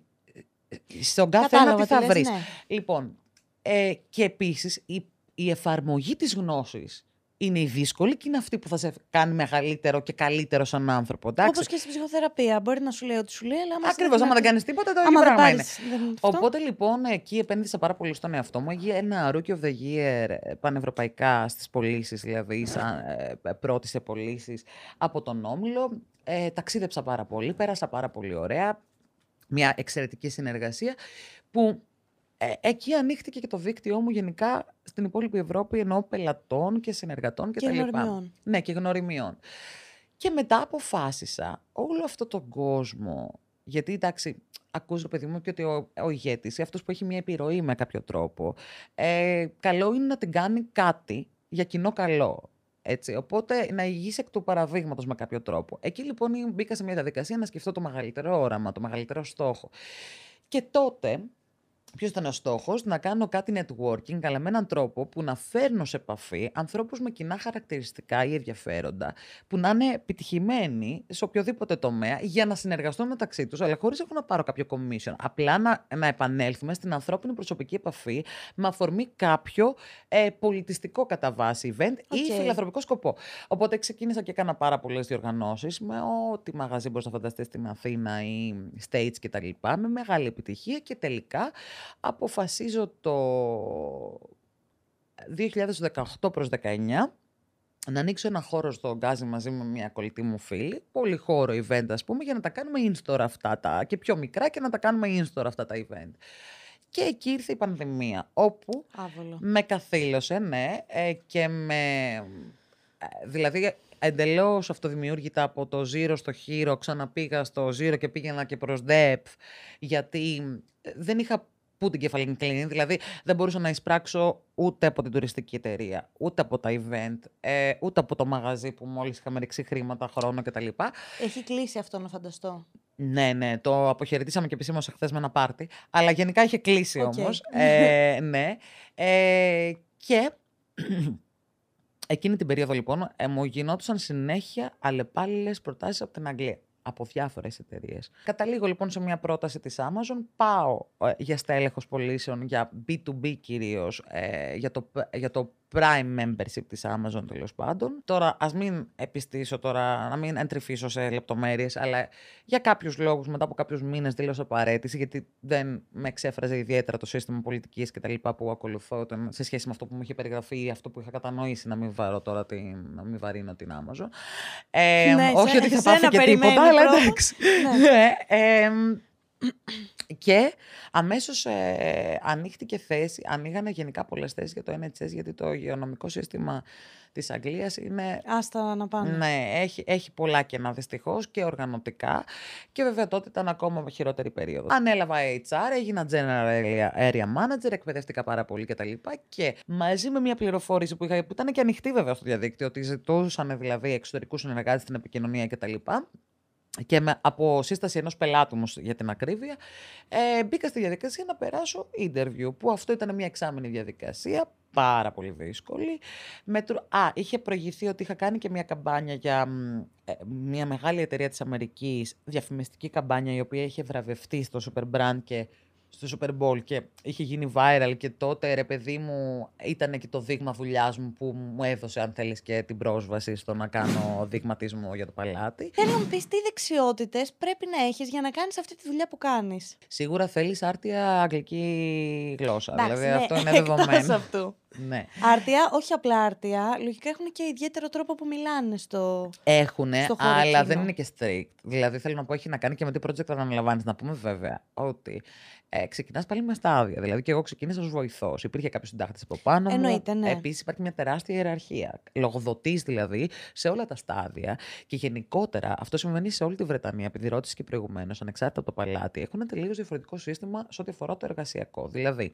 στον κάθε ένα τι θα βρεις. Ναι. Λοιπόν, και επίσης, η εφαρμογή της γνώσης είναι η δύσκολη και είναι αυτή που θα σε κάνει μεγαλύτερο και καλύτερο σαν άνθρωπο. Όπως και στην ψυχοθεραπεία. Μπορεί να σου λέει ό,τι σου λέει, αλλά ακριβώς, άμα δεν κάνεις τίποτα, το ίδιο πράγμα είναι. Οπότε λοιπόν, εκεί επένδυσα πάρα πολύ στον εαυτό μου. Έγινε ένα Rookie of the Year πανευρωπαϊκά στις πωλήσεις, δηλαδή σαν πρώτη σε πωλήσεις από τον Όμιλο. Ταξίδεψα πάρα πολύ, πέρασα πάρα πολύ ωραία. Μια εξαιρετική συνεργασία που. Εκεί ανοίχτηκε και το δίκτυό μου γενικά στην υπόλοιπη Ευρώπη, εννοώ πελατών και συνεργατών και γνωριμιών. Ναι, και γνωριμιών. Και μετά αποφάσισα όλο αυτό τον κόσμο, γιατί εντάξει, ακούς, ρε παιδί μου, και ότι ο ηγέτης, αυτός που έχει μια επιρροή με κάποιο τρόπο, καλό είναι να την κάνει κάτι για κοινό καλό. Έτσι, οπότε να ηγείς εκ του παραδείγματος με κάποιο τρόπο. Εκεί λοιπόν μπήκα σε μια διαδικασία να σκεφτώ το μεγαλύτερο όραμα, το μεγαλύτερο στόχο. Και τότε. Ποιος ήταν ο στόχος? Να κάνω κάτι networking, αλλά με έναν τρόπο που να φέρνω σε επαφή ανθρώπους με κοινά χαρακτηριστικά ή ενδιαφέροντα, που να είναι επιτυχημένοι σε οποιοδήποτε τομέα, για να συνεργαστούν μεταξύ τους, αλλά χωρίς εγώ να πάρω κάποιο commission. Απλά να επανέλθουμε στην ανθρώπινη προσωπική επαφή με αφορμή κάποιο πολιτιστικό κατά βάση event ή φιλανθρωπικό σκοπό. Οπότε ξεκίνησα και έκανα πάρα πολλές διοργανώσεις με ό,τι μαγαζί μπορείς να φανταστείς στην Αθήνα ή States κτλ. Με μεγάλη επιτυχία και τελικά. Αποφασίζω το 2018 προς 19 να ανοίξω ένα χώρο στο Γκάζι μαζί με μια κολλητή μου φίλη, πολυχώρο event ας πούμε, για να τα κάνουμε in-store αυτά και πιο μικρά και να τα κάνουμε in-store αυτά τα event. Και εκεί ήρθε η πανδημία, όπου με καθήλωσε, ναι, και δηλαδή εντελώς αυτοδημιούργητα από το zero στο hero, ξαναπήγα στο zero και πήγαινα και προς depth, γιατί δεν είχα πού την κεφαλήν κλείνει, δηλαδή δεν μπορούσα να εισπράξω ούτε από την τουριστική εταιρεία, ούτε από τα event, ούτε από το μαγαζί που μόλις είχαμε ρίξει χρήματα, χρόνο κτλ. Έχει κλείσει αυτό, να φανταστώ. Ναι, το αποχαιρετήσαμε και επισήμως χθες με ένα πάρτι, αλλά γενικά είχε κλείσει όμως. Ναι. Και εκείνη την περίοδο λοιπόν μου γινόντουσαν συνέχεια αλλεπάλληλες προτάσεις από την Αγγλία. Από διάφορες εταιρείες. Καταλήγω λοιπόν σε μια πρόταση της Amazon, πάω για στέλεχος πωλήσεων, για B2B κυρίως, για το Prime membership της Amazon, τέλος πάντων. Τώρα, ας μην επιστήσω τώρα, να μην εντρυφήσω σε λεπτομέρειες, αλλά για κάποιους λόγους, μετά από κάποιους μήνες δήλωσα παραίτηση, γιατί δεν με εξέφραζε ιδιαίτερα το σύστημα πολιτικής και τα λοιπά που ακολουθώ σε σχέση με αυτό που μου είχε περιγραφεί ή αυτό που είχα κατανοήσει, να μην βαρύνω την Amazon. Ναι, όχι ότι θα πάθει και τίποτα, αλλά εντάξει. Και αμέσως ανοίχτηκε θέση, ανοίγανε γενικά πολλές θέσεις για το NHS, γιατί το υγειονομικό σύστημα της Αγγλίας είναι... Άστα να πάνε. Ναι, έχει πολλά κενά δυστυχώς και οργανωτικά, και βέβαια τότε ήταν ακόμα χειρότερη περίοδος. Ανέλαβα HR, έγινα General Area Manager, εκπαιδεύτηκα πάρα πολύ κτλ. Και μαζί με μια πληροφόρηση που είχα, που ήταν και ανοιχτή βέβαια στο διαδίκτυο, ότι ζητούσαν δηλαδή εξωτερικούς συνεργάτες στην επικοινωνία κτλ. Και από σύσταση ενός πελάτου μου, για την ακρίβεια, μπήκα στη διαδικασία να περάσω interview, που αυτό ήταν μια εξάμηνη διαδικασία, πάρα πολύ δύσκολη. Είχε προηγηθεί ότι είχα κάνει και μια καμπάνια για μια μεγάλη εταιρεία της Αμερικής, διαφημιστική καμπάνια, η οποία είχε βραβευτεί στο Super Brand και στο Super Bowl και είχε γίνει viral, και τότε, ρε παιδί μου, ήταν και το δείγμα δουλειάς μου που μου έδωσε, αν θέλεις, και την πρόσβαση στο να κάνω δειγματισμό για το παλάτι. Θέλω να μου πεις τι δεξιότητες πρέπει να έχεις για να κάνεις αυτή τη δουλειά που κάνεις. Σίγουρα θέλεις άρτια αγγλική γλώσσα. Εντάξει, δηλαδή ναι, αυτό είναι δεδομένο. αυτού. Ναι. Άρτια, όχι απλά άρτια. Λογικά έχουν και ιδιαίτερο τρόπο που μιλάνε στο. Έχουνε, στο χώρο αλλά κοινό. δεν είναι και strict. Δηλαδή θέλω να πω, έχει να κάνει και με τι project αναλαμβάνεις. Να πούμε βέβαια ότι ξεκινάς πάλι με στάδια. Δηλαδή και εγώ ξεκίνησα ως βοηθός. Υπήρχε κάποιος συντάκτης από πάνω μου. Εννοείται, ναι. Επίσης υπάρχει μια τεράστια ιεραρχία. Λογοδοτείς δηλαδή σε όλα τα στάδια. Και γενικότερα αυτό συμβαίνει σε όλη τη Βρετανία. Επειδή ρώτησες και προηγουμένως, ανεξάρτητα από το παλάτι, έχουν τελείως διαφορετικό σύστημα σε ό,τι αφορά το εργασιακό. Δηλαδή,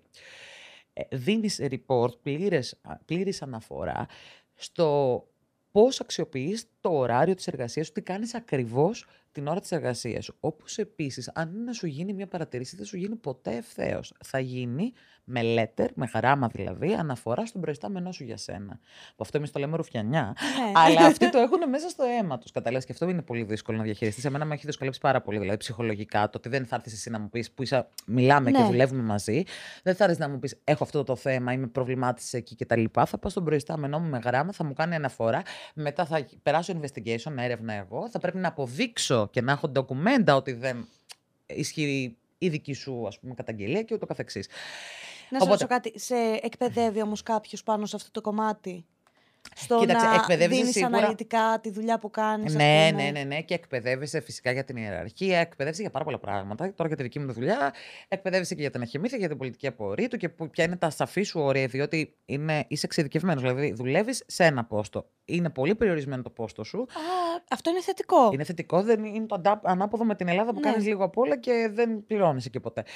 δίνεις report, πλήρης αναφορά στο πώς αξιοποιείς το ωράριο της εργασίας σου, τι κάνεις ακριβώς την ώρα της εργασίας σου. Όπως επίσης, αν είναι να σου γίνει μια παρατηρήση, δεν σου γίνει ποτέ ευθέως. Θα γίνει με letter, με γράμμα δηλαδή, αναφορά στον προϊστάμενό σου για σένα. Που αυτό εμείς το λέμε ρουφιανιά, Ναι. αλλά αυτοί το έχουν μέσα στο αίμα τους. Καταλάβεις, και αυτό είναι πολύ δύσκολο να διαχειριστείς. Εμένα με έχει δυσκολέψει πάρα πολύ, δηλαδή ψυχολογικά, το ότι δεν θα έρθεις εσύ να μου πεις, που μιλάμε και δουλεύουμε μαζί, δεν θα έρθεις να μου πεις, έχω αυτό το θέμα, είμαι προβλημάτισης εκεί κτλ. Θα πάω στον προϊστάμενό μου με γράμμα, θα μου κάνει αναφορά, μετά θα περάσω investigation, έρευνα εγώ, θα πρέπει να αποδείξω και να έχω ντοκουμέντα ότι δεν ισχύει η δική σου, ας πούμε, καταγγελία και ούτω καθεξής. Να σε ρωτήσω κάτι, σε εκπαιδεύει όμως κάποιος πάνω σε αυτό το κομμάτι? Στο Κοίταξε, να δίνεις σίγουρα αναλυτικά τη δουλειά που κάνεις. Ναι, και εκπαιδεύεσαι φυσικά για την ιεραρχία, εκπαιδεύεσαι για πάρα πολλά πράγματα. Τώρα για τη δική μου δουλειά, εκπαιδεύεσαι και για την αχημήθεια, για την πολιτική απορρίτου και ποια είναι τα σαφή σου όρια, διότι είσαι εξειδικευμένος. Δηλαδή, δουλεύεις σε ένα πόστο. Είναι πολύ περιορισμένο το πόστο σου. Αυτό είναι θετικό. Είναι θετικό, δεν είναι το ανάποδο με την Ελλάδα που κάνεις λίγο απ' όλα και δεν πληρώνεσαι και ποτέ.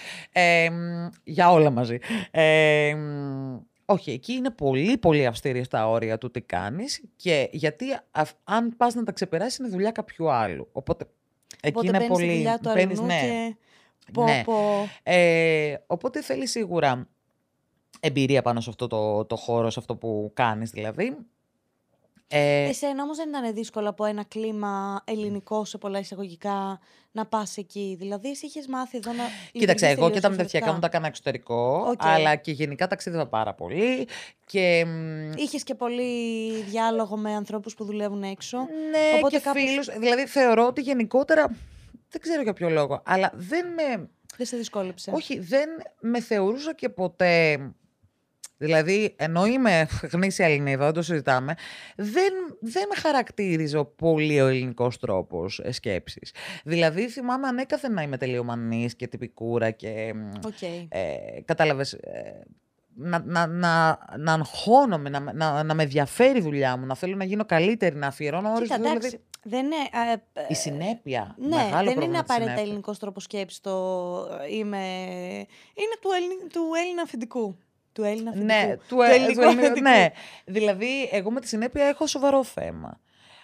Για όλα μαζί. Όχι, εκεί είναι πολύ πολύ αυστηρή στα όρια του τι κάνεις, και γιατί αν πας να τα ξεπεράσεις είναι δουλειά κάποιου άλλου. Οπότε εκεί είναι πολύ... Τη δουλειά του αλλού ναι. και... Οπότε θέλει σίγουρα εμπειρία πάνω σε αυτό το χώρο, σε αυτό που κάνεις δηλαδή. Εσένα όμως δεν ήταν δύσκολο από ένα κλίμα ελληνικό, σε πολλά εισαγωγικά, να πας εκεί? Δηλαδή, εσύ είχες μάθει εδώ να... Κοίταξε, εγώ και τα μεταπτυχιακά μου τα έκανα εξωτερικό, αλλά και γενικά ταξίδευα πάρα πολύ. Και... Είχες και πολύ διάλογο με ανθρώπους που δουλεύουν έξω. Ναι, οπότε και φίλους. Δηλαδή, θεωρώ ότι γενικότερα, δεν ξέρω για ποιο λόγο, αλλά δεν σε δυσκόλεψε. Όχι, δεν με θεωρούσα και ποτέ... Δηλαδή, ενώ είμαι γνήσια Ελληνίδα, δεν το συζητάμε, δεν με χαρακτήριζε πολύ ο ελληνικός τρόπος σκέψης. Δηλαδή, θυμάμαι ανέκαθεν να είμαι τελειομανής και τυπικούρα και κατάλαβες, να αγχώνομαι, να με ενδιαφέρει η δουλειά μου, να θέλω να γίνω καλύτερη, να αφιερώνω ώρες. Δηλαδή, δεν είναι, η συνέπεια. Ναι, μεγάλο δεν είναι απαραίτητα ελληνικός τρόπος σκέψης. Είναι του Έλληνα αφεντικού. Του Έλληνα αφεντικού. Ναι, του ελληνικού αφεντικού. Ναι, δηλαδή εγώ με τη συνέπεια έχω σοβαρό θέμα.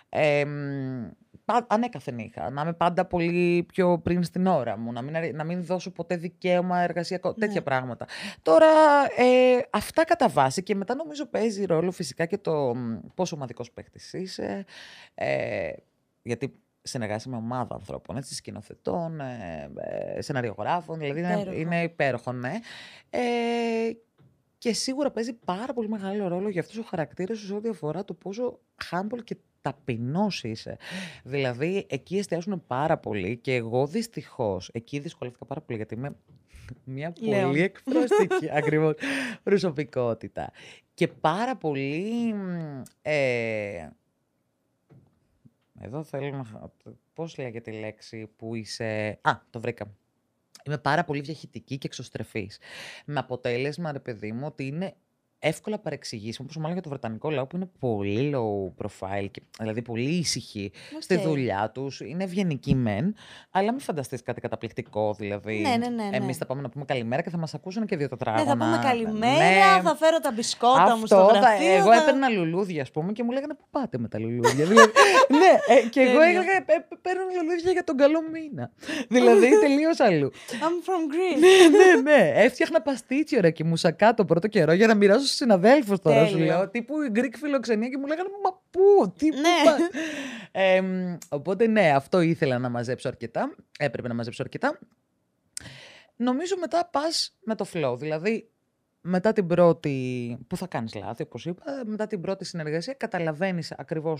Ανέκαθεν είχα. Να είμαι πάντα πολύ πιο πριν στην ώρα μου. Να μην δώσω ποτέ δικαίωμα εργασιακό. Τέτοια πράγματα. Τώρα, αυτά κατά βάση. Και μετά νομίζω παίζει ρόλο φυσικά και το πόσο ομαδικός παίκτης είσαι. Γιατί συνεργάζεσαι με ομάδα ανθρώπων, έτσι, σκηνοθετών, σεναριογράφων. Δηλαδή είναι υπέροχο, ναι. Και σίγουρα παίζει πάρα πολύ μεγάλο ρόλο για αυτούς ο χαρακτήρας σου σε ό,τι αφορά το πόσο humble και ταπεινός είσαι. Δηλαδή, εκεί εστιάζουν πάρα πολύ και εγώ δυστυχώς, εκεί δυσκολεύτηκα πάρα πολύ γιατί είμαι μια Λέων. πολύ εκφραστική ακριβώς προσωπικότητα. Και πάρα πολύ. Εδώ θέλω να. Πώς λέγεται η λέξη που είσαι. Α, το βρήκα. Είμαι πάρα πολύ διαχυτική και εξωστρεφής. Με αποτέλεσμα, ρε παιδί μου, ότι είναι εύκολα παρεξηγήσιμο, όπως μάλλον για το βρετανικό λαό που είναι πολύ low profile, δηλαδή πολύ ήσυχοι στη δουλειά τους. Είναι ευγενικοί μεν, αλλά μην φανταστείς κάτι καταπληκτικό. Δηλαδή, Ναι. εμείς θα πάμε να πούμε καλημέρα και θα μας ακούσουν και δύο τετράγωνα. Ναι, θα πούμε καλημέρα, θα φέρω τα μπισκότα μου στο γραφείο. Εγώ έπαιρνα λουλούδια, ας πούμε, και μου λέγανε πού πάτε με τα λουλούδια. Δηλαδή, ναι, και εγώ έλεγα παίρνω λουλούδια για τον καλό μήνα. Δηλαδή, τελείως αλλού. I'm from Greece. Ναι. Έφτιαχνα παστίτσιο ρε και μουσακά το πρώτο καιρό για να μοιράσω στους συναδέλφους τώρα. Σου λέω τύπου Greek φιλοξενία και μου λέγανε μα πού, τι πού. Οπότε ναι, αυτό ήθελα να μαζέψω αρκετά. Έπρεπε να μαζέψω αρκετά. Νομίζω μετά πας με το flow. Δηλαδή, μετά την πρώτη. Που θα κάνεις λάθη, όπως είπα, μετά την πρώτη συνεργασία καταλαβαίνεις ακριβώς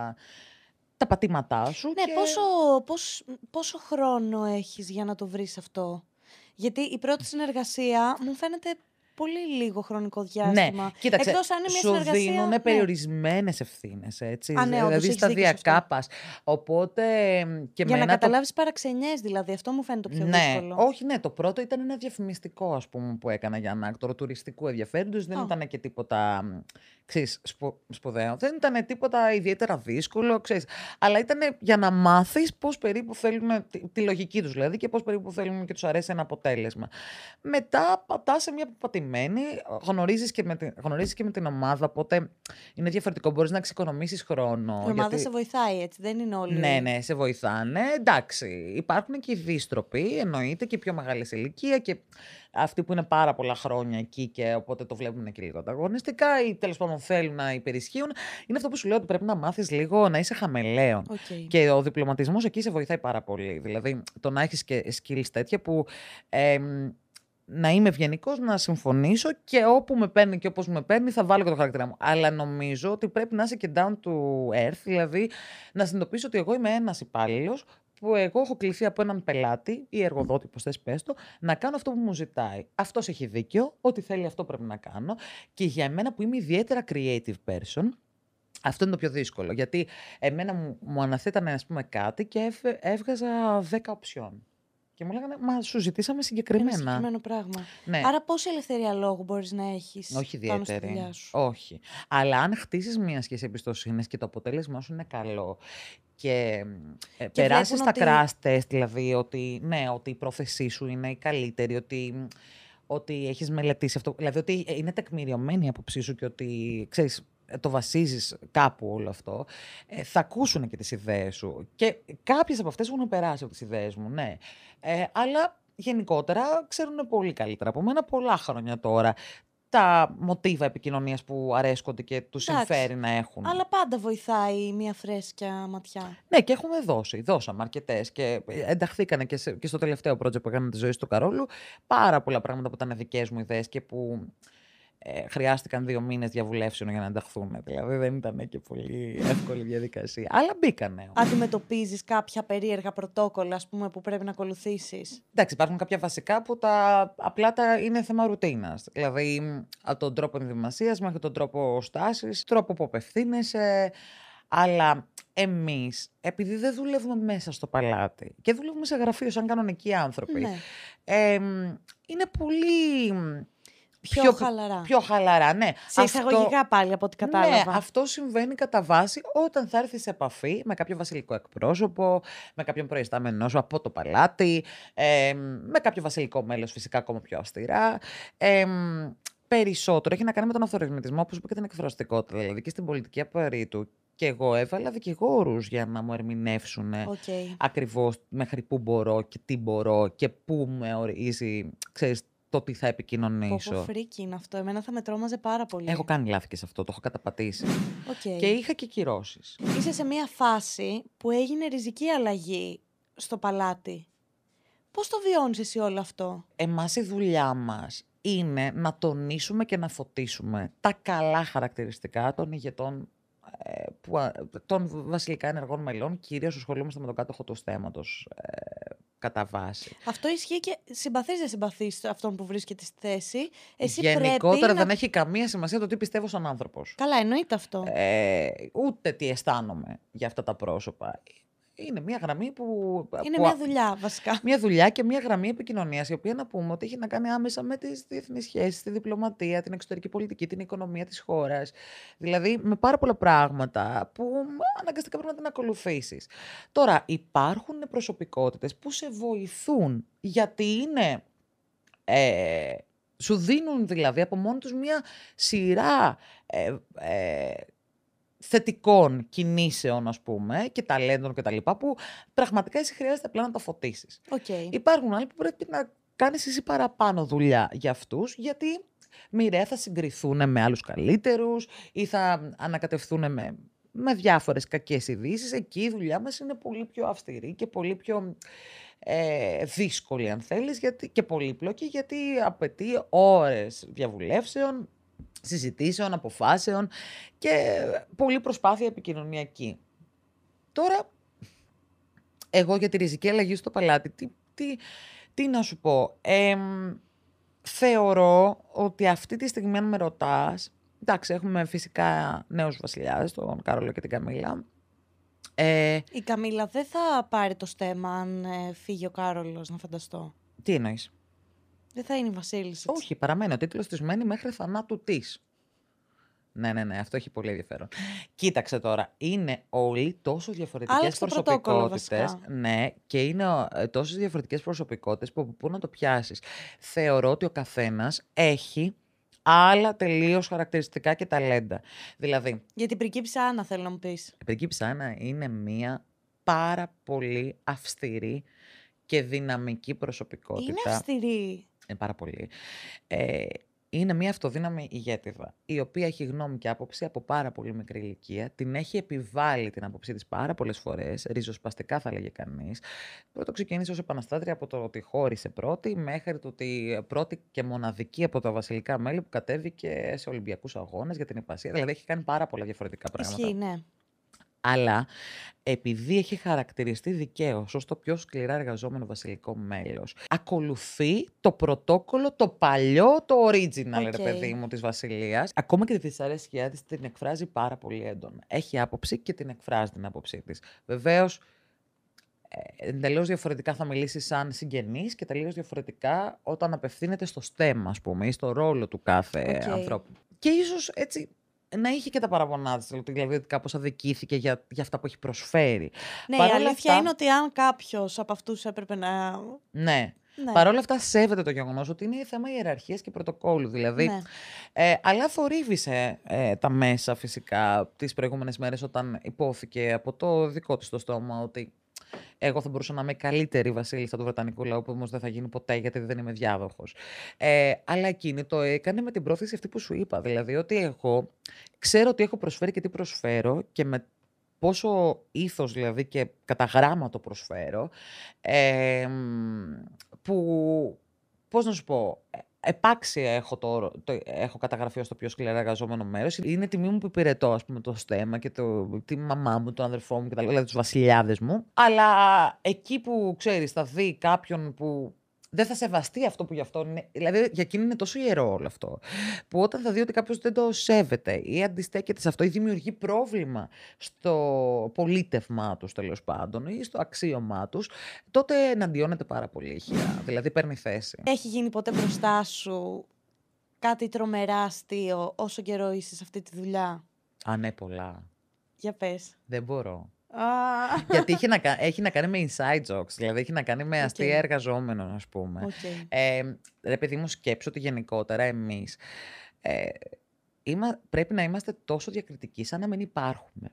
τα πατήματά σου. Ναι, και... πόσο χρόνο έχεις για να το βρεις αυτό? Γιατί η πρώτη συνεργασία μου φαίνεται πολύ λίγο χρονικό διάστημα. Ναι, κοίταξε, εκτός αν είναι μια σου συνεργασία. δίνουν περιορισμένες ευθύνες, έτσι. Ναι, δηλαδή σταδιακά πας. Οπότε και για να καταλάβεις παραξενιές, δηλαδή. Αυτό μου φαίνεται το πιο δύσκολο. Όχι, ναι. Το πρώτο ήταν ένα διαφημιστικό, ας πούμε, που έκανα για ανάκτορο τουριστικού ενδιαφέροντος. Δεν ήταν και τίποτα, ξέρεις, σπουδαίο. Δεν ήταν τίποτα ιδιαίτερα δύσκολο, ξέρεις. Αλλά ήταν για να μάθεις πώς περίπου θέλουν, τη λογική τους δηλαδή, και πώς περίπου θέλουν και τους αρέσει ένα αποτέλεσμα. Μετά πατάς σε μια πατημένη, γνωρίζεις και με την ομάδα, οπότε είναι διαφορετικό. Μπορείς να εξοικονομήσεις χρόνο. Η ομάδα σε βοηθάει, έτσι, δεν είναι όλοι. Ναι, σε βοηθάνε. Εντάξει, υπάρχουν και οι δύστροποι, εννοείται, και πιο μεγάλη ηλικία και αυτοί που είναι πάρα πολλά χρόνια εκεί και οπότε το βλέπουν και λίγο ανταγωνιστικά ή τέλος πάντων θέλουν να υπερισχύουν. Είναι αυτό που σου λέω, ότι πρέπει να μάθεις λίγο να είσαι χαμελέον. Και ο διπλωματισμός εκεί σε βοηθάει πάρα πολύ. Δηλαδή, το να έχεις και skills τέτοια που. Να είμαι ευγενικός, να συμφωνήσω και όπου με παίρνει και όπως με παίρνει θα βάλω και το χαρακτήρα μου. Αλλά νομίζω ότι πρέπει να είσαι και down to earth, δηλαδή να συνειδητοποιήσω ότι εγώ είμαι ένας υπάλληλος που εγώ έχω κληθεί από έναν πελάτη ή εργοδότη, πώς θες πες το, να κάνω αυτό που μου ζητάει. Αυτός έχει δίκιο, ό,τι θέλει αυτό πρέπει να κάνω. Και για εμένα που είμαι ιδιαίτερα creative person, αυτό είναι το πιο δύσκολο. Γιατί εμένα μου αναθέτανε, ας πούμε, κάτι και έβγαζα 10 οψιών. Και μου λέγανε, μα σου ζητήσαμε συγκεκριμένα. Ένα συγκεκριμένο πράγμα. Ναι. Άρα πόση ελευθερία λόγου μπορείς να έχεις? Όχι πάνω στη ιδιαίτερη. δουλειά σου? Όχι. Αλλά αν χτίσεις μια σχέση εμπιστοσύνης και το αποτέλεσμά σου είναι καλό και περάσεις τα crash test, δηλαδή ότι, ναι, ότι η πρόθεσή σου είναι η καλύτερη, ότι έχεις μελετήσει αυτό, δηλαδή ότι είναι τεκμηριωμένη η άποψή σου και ότι, ξέρεις, το βασίζεις κάπου όλο αυτό, θα ακούσουν και τις ιδέες σου. Και κάποιες από αυτές έχουν περάσει από τις ιδέες μου, ναι. Αλλά γενικότερα ξέρουν πολύ καλύτερα από μένα πολλά χρόνια τώρα τα μοτίβα επικοινωνίας που αρέσκονται και τους συμφέρει να έχουν. Αλλά πάντα βοηθάει μια φρέσκια ματιά. Ναι, και έχουμε δώσαμε αρκετές και ενταχθήκανε και στο τελευταίο project που έκανα τη ζωή του Καρόλου πάρα πολλά πράγματα που ήταν δικές μου ιδέες και που χρειάστηκαν 2 μήνες διαβουλεύσεων για να ενταχθούν. Δηλαδή δεν ήταν και πολύ εύκολη διαδικασία. Αλλά μπήκανε. Αντιμετωπίζεις κάποια περίεργα πρωτόκολλα, ας πούμε, που πρέπει να ακολουθήσεις? Εντάξει, υπάρχουν κάποια βασικά που απλά είναι θέμα ρουτίνας. Δηλαδή, από τον τρόπο ενδυμασίας μέχρι τον τρόπο στάσης, τρόπο που απευθύνεσαι. Αλλά εμείς, επειδή δεν δουλεύουμε μέσα στο παλάτι και δουλεύουμε σε γραφείο σαν κανονικοί άνθρωποι, ναι. Είναι πολύ. Πιο χαλαρά, ναι. Σε εισαγωγικά πάλι, από ό,τι κατάλαβα. Ναι, αυτό συμβαίνει κατά βάση όταν θα έρθεις σε επαφή με κάποιο βασιλικό εκπρόσωπο, με κάποιον προϊστάμενό σου από το παλάτι, με κάποιο βασιλικό μέλος, φυσικά ακόμα πιο αυστηρά. Περισσότερο έχει να κάνει με τον αυτορυθμιτισμό, όπως είπα, και την εκφραστικότητα. Δηλαδή και στην πολιτική απαρήτου. Και εγώ έβαλα δικηγόρους για να μου ερμηνεύσουν ακριβώς μέχρι πού μπορώ και τι μπορώ και πού με ορίζει, ξέρεις, το τι θα επικοινωνήσω. Πόσο φρίκι είναι αυτό. Εμένα θα με τρόμαζε πάρα πολύ. Έχω κάνει λάθη και σε αυτό, το έχω καταπατήσει. Και είχα και κυρώσεις. Είσαι σε μια φάση που έγινε ριζική αλλαγή στο παλάτι. Πώς το βιώνεις εσύ όλο αυτό? Εμάς η δουλειά μας είναι να τονίσουμε και να φωτίσουμε τα καλά χαρακτηριστικά των ηγετών των βασιλικά ενεργών μελών, κυρίως ασχολούμαστε με τον κάτοχο του θέματος κατά βάση. Αυτό ισχύει και συμπαθείς δεν συμπαθείς αυτόν που βρίσκεται στη θέση. Εσύ Γενικότερα δεν να... έχει καμία σημασία το τι πιστεύω σαν άνθρωπος. Καλά, εννοείται αυτό. Ούτε τι αισθάνομαι για αυτά τα πρόσωπα. Είναι μια γραμμή που... Είναι μια δουλειά, βασικά. Μια δουλειά και μια γραμμή επικοινωνίας, η οποία να πούμε ότι έχει να κάνει άμεσα με τις διεθνείς σχέσεις, τη διπλωματία, την εξωτερική πολιτική, την οικονομία της χώρας. Δηλαδή, με πάρα πολλά πράγματα που αναγκαστικά πρέπει να την ακολουθήσεις. Τώρα, υπάρχουν προσωπικότητες που σε βοηθούν, γιατί είναι... σου δίνουν δηλαδή από μόνοι τους μια σειρά θετικών κινήσεων, ας πούμε, και ταλέντων και τα λοιπά, που πραγματικά εσύ χρειάζεται απλά να τα φωτίσεις. Okay. Υπάρχουν άλλοι που πρέπει να κάνεις εσύ παραπάνω δουλειά για αυτούς, γιατί μοιραία θα συγκριθούν με άλλους καλύτερους ή θα ανακατευθούν με διάφορες κακές ειδήσεις. Εκεί η δουλειά μας είναι πολύ πιο αυστηρή και πολύ πιο δύσκολη, αν θέλεις, και πολύπλοκη, γιατί απαιτεί ώρες διαβουλεύσεων, συζητήσεων, αποφάσεων και πολλή προσπάθεια επικοινωνιακή. Τώρα, εγώ για τη ριζική αλλαγή στο παλάτι, τι να σου πω. Θεωρώ ότι αυτή τη στιγμή, αν με ρωτάς, εντάξει, έχουμε φυσικά νέους βασιλιάδες, τον Κάρολο και την Καμίλα. Η Καμίλα δεν θα πάρει το στέμμα αν φύγει ο Κάρολος, να φανταστώ. Τι εννοείς? Δεν θα είναι η βασίλισσα. Όχι, παραμένει. Ο τίτλος της μένει μέχρι θανάτου της. Ναι, αυτό έχει πολύ ενδιαφέρον. Κοίταξε τώρα, είναι όλοι τόσο διαφορετικές προσωπικότητες. Ναι, και είναι τόσες διαφορετικές προσωπικότητες που πού να το πιάσεις. Θεωρώ ότι ο καθένας έχει άλλα τελείως χαρακτηριστικά και ταλέντα. Δηλαδή... Για την πριγκίπισσα Άννα θέλω να μου πεις. Η πριγκίπισσα Άννα είναι μία πάρα πολύ αυστηρή και δυναμική προσωπικότητα. Είναι αυστηρή. Πάρα πολύ. Είναι μια αυτοδύναμη ηγέτιδα, η οποία έχει γνώμη και άποψη από πάρα πολύ μικρή ηλικία. Την έχει επιβάλει την άποψή της πάρα πολλές φορές, ριζοσπαστικά θα λέγε κανείς. Πρώτο ξεκίνησε ως επαναστάτρια από το ότι χώρισε πρώτη, μέχρι το ότι πρώτη και μοναδική από τα βασιλικά μέλη που κατέβηκε σε Ολυμπιακούς Αγώνες για την υπασία. Δηλαδή έχει κάνει πάρα πολλά διαφορετικά πράγματα. Ισχύει, ναι. Αλλά επειδή έχει χαρακτηριστεί δικαίως ως το πιο σκληρά εργαζόμενο βασιλικό μέλος, ακολουθεί το πρωτόκολλο, το παλιό, το original, ρε παιδί μου, της βασιλείας. Ακόμα και τη δυσαρέσκειά της την εκφράζει πάρα πολύ έντονα. Έχει άποψη και την εκφράζει την άποψή της. Βεβαίως, τελείως διαφορετικά θα μιλήσει σαν συγγενής και τελείως διαφορετικά όταν απευθύνεται στο στέμμα, ας πούμε, ή στο ρόλο του κάθε ανθρώπου. Και ίσως έτσι... να είχε και τα παραπονά της, δηλαδή ότι κάπως αδικήθηκε για αυτά που έχει προσφέρει. Ναι, η αλήθεια είναι ότι αν κάποιος από αυτούς έπρεπε να... Ναι. Παρ' όλα αυτά σέβεται το γεγονός ότι είναι θέμα ιεραρχίας και πρωτοκόλλου. Δηλαδή, αλλά θορύβησε τα μέσα φυσικά τις προηγούμενες μέρες όταν υπόθηκε από το δικό της το στόμα ότι εγώ θα μπορούσα να είμαι καλύτερη βασίλισσα του Βρετανικού λαού, που όμως δεν θα γίνει ποτέ γιατί δεν είμαι διάδοχος. Αλλά εκείνη το έκανε με την πρόθεση αυτή που σου είπα. Δηλαδή ότι εγώ ξέρω τι έχω προσφέρει και τι προσφέρω και με πόσο ήθος δηλαδή και κατά γράμμα το προσφέρω, που, πώς να σου πω, επάξια έχω καταγραφεί ως το πιο σκληρά εργαζόμενο μέρος. Είναι τιμή μου που υπηρετώ, ας πούμε, το στέμμα και τη μαμά μου, τον αδερφό μου και τα δηλαδή τους βασιλιάδες μου. Αλλά εκεί που, ξέρεις, θα δει κάποιον που δεν θα σεβαστεί αυτό που γι' αυτό είναι. Δηλαδή, για εκείνη είναι τόσο ιερό όλο αυτό. Που όταν θα δει ότι κάποιος δεν το σέβεται ή αντιστέκεται σε αυτό ή δημιουργεί πρόβλημα στο πολίτευμά τους, τέλος πάντων, ή στο αξίωμά τους, τότε εναντιώνεται πάρα πολύ ηχεία. Δηλαδή, παίρνει θέση. Έχει γίνει ποτέ μπροστά σου κάτι τρομερά αστείο όσο καιρό είσαι σε αυτή τη δουλειά? Ναι, πολλά. Για πες. Δεν μπορώ. Γιατί έχει να κάνει με inside jokes, δηλαδή έχει να κάνει με αστεία εργαζόμενων, ας πούμε. Ρε παιδί μου, σκέψω ότι γενικότερα εμείς πρέπει να είμαστε τόσο διακριτικοί σαν να μην υπάρχουμε.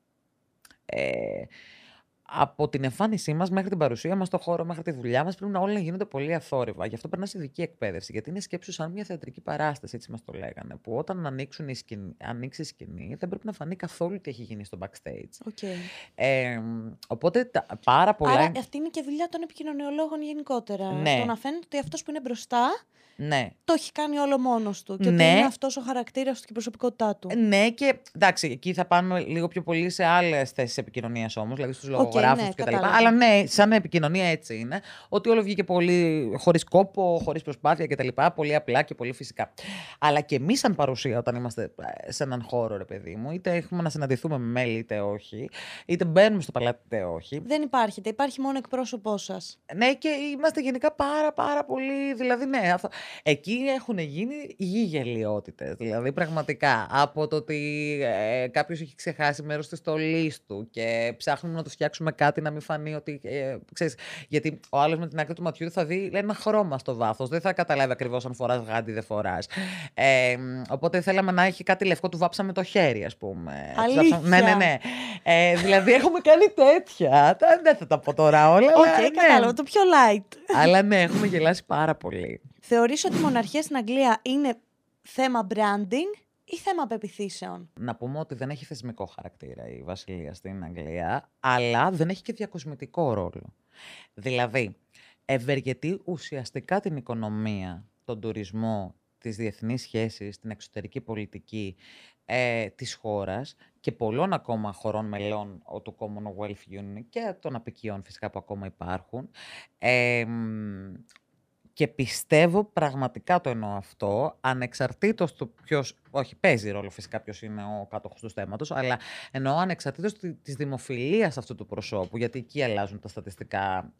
Από την εμφάνισή μας μέχρι την παρουσία μας στον χώρο, μέχρι τη δουλειά μας, πρέπει όλα να γίνονται πολύ αθόρυβα. Γι' αυτό περνάς ειδική εκπαίδευση. Γιατί είναι σκέψου σαν μια θεατρική παράσταση, έτσι μας το λέγανε. Που όταν ανοίξει η σκηνή, δεν πρέπει να φανεί καθόλου τι έχει γίνει στο backstage. Οπότε πάρα πολλά. Άρα αυτή είναι και δουλειά των επικοινωνιολόγων γενικότερα. Ναι. Το να φαίνεται ότι αυτός που είναι μπροστά Ναι. Το έχει κάνει όλο μόνος του. Και Ναι. ότι είναι αυτός ο χαρακτήρας του και η προσωπικότητά του. Ναι, και εντάξει, εκεί θα πάμε λίγο πιο πολύ σε άλλες θέσεις επικοινωνίας όμως, δηλαδή στους λογογράφους ναι, κτλ. κατάλαβα. Αλλά ναι, σαν επικοινωνία έτσι είναι. Ότι όλο βγήκε πολύ χωρίς κόπο, χωρίς προσπάθεια κτλ. Πολύ απλά και πολύ φυσικά. Αλλά και εμείς, σαν παρουσία, όταν είμαστε σε έναν χώρο, ρε παιδί μου, είτε έχουμε να συναντηθούμε με μέλη, είτε όχι, είτε μπαίνουμε στο παλάτι, είτε όχι. Δεν υπάρχετε, υπάρχει μόνο εκπρόσωπός σας. Ναι, και είμαστε γενικά πάρα πολύ. Δηλαδή, ναι, εκεί έχουν γίνει γεγελιότητες. Δηλαδή, πραγματικά, από το ότι κάποιος έχει ξεχάσει μέρος της στολής του και ψάχνουμε να του φτιάξουμε κάτι να μην φανεί ότι. Ξέρεις, γιατί ο άλλος με την άκρη του ματιού θα δει ένα χρώμα στο βάθος. Δεν θα καταλάβει ακριβώς αν φοράς γάντι ή δεν φοράς. Οπότε θέλαμε να έχει κάτι λευκό, του βάψαμε το χέρι, ας πούμε. Αλήθεια. Ναι. Δηλαδή, έχουμε κάνει τέτοια. Δεν θα τα πω τώρα όλα. Οκ, κατάλαβα. Το πιο light. Αλλά ναι, έχουμε γελάσει πάρα πολύ. Θεωρείς ότι η μοναρχία στην Αγγλία είναι θέμα branding ή θέμα πεποιθήσεων? Να πούμε ότι δεν έχει θεσμικό χαρακτήρα η βασιλεία στην Αγγλία, αλλά δεν έχει και διακοσμητικό ρόλο. Δηλαδή, ευεργετεί ουσιαστικά την οικονομία, τον τουρισμό, τις διεθνείς σχέσεις, την εξωτερική πολιτική της χώρας και πολλών ακόμα χωρών μελών του Commonwealth Union και των απικιών φυσικά που ακόμα υπάρχουν. Και πιστεύω, πραγματικά το εννοώ αυτό, ανεξαρτήτως του ποιος, όχι παίζει ρόλο φυσικά ποιος είναι ο κάτοχος του θέματος, αλλά εννοώ ανεξαρτήτως της δημοφιλίας αυτού του προσώπου, γιατί εκεί αλλάζουν τα στατιστικά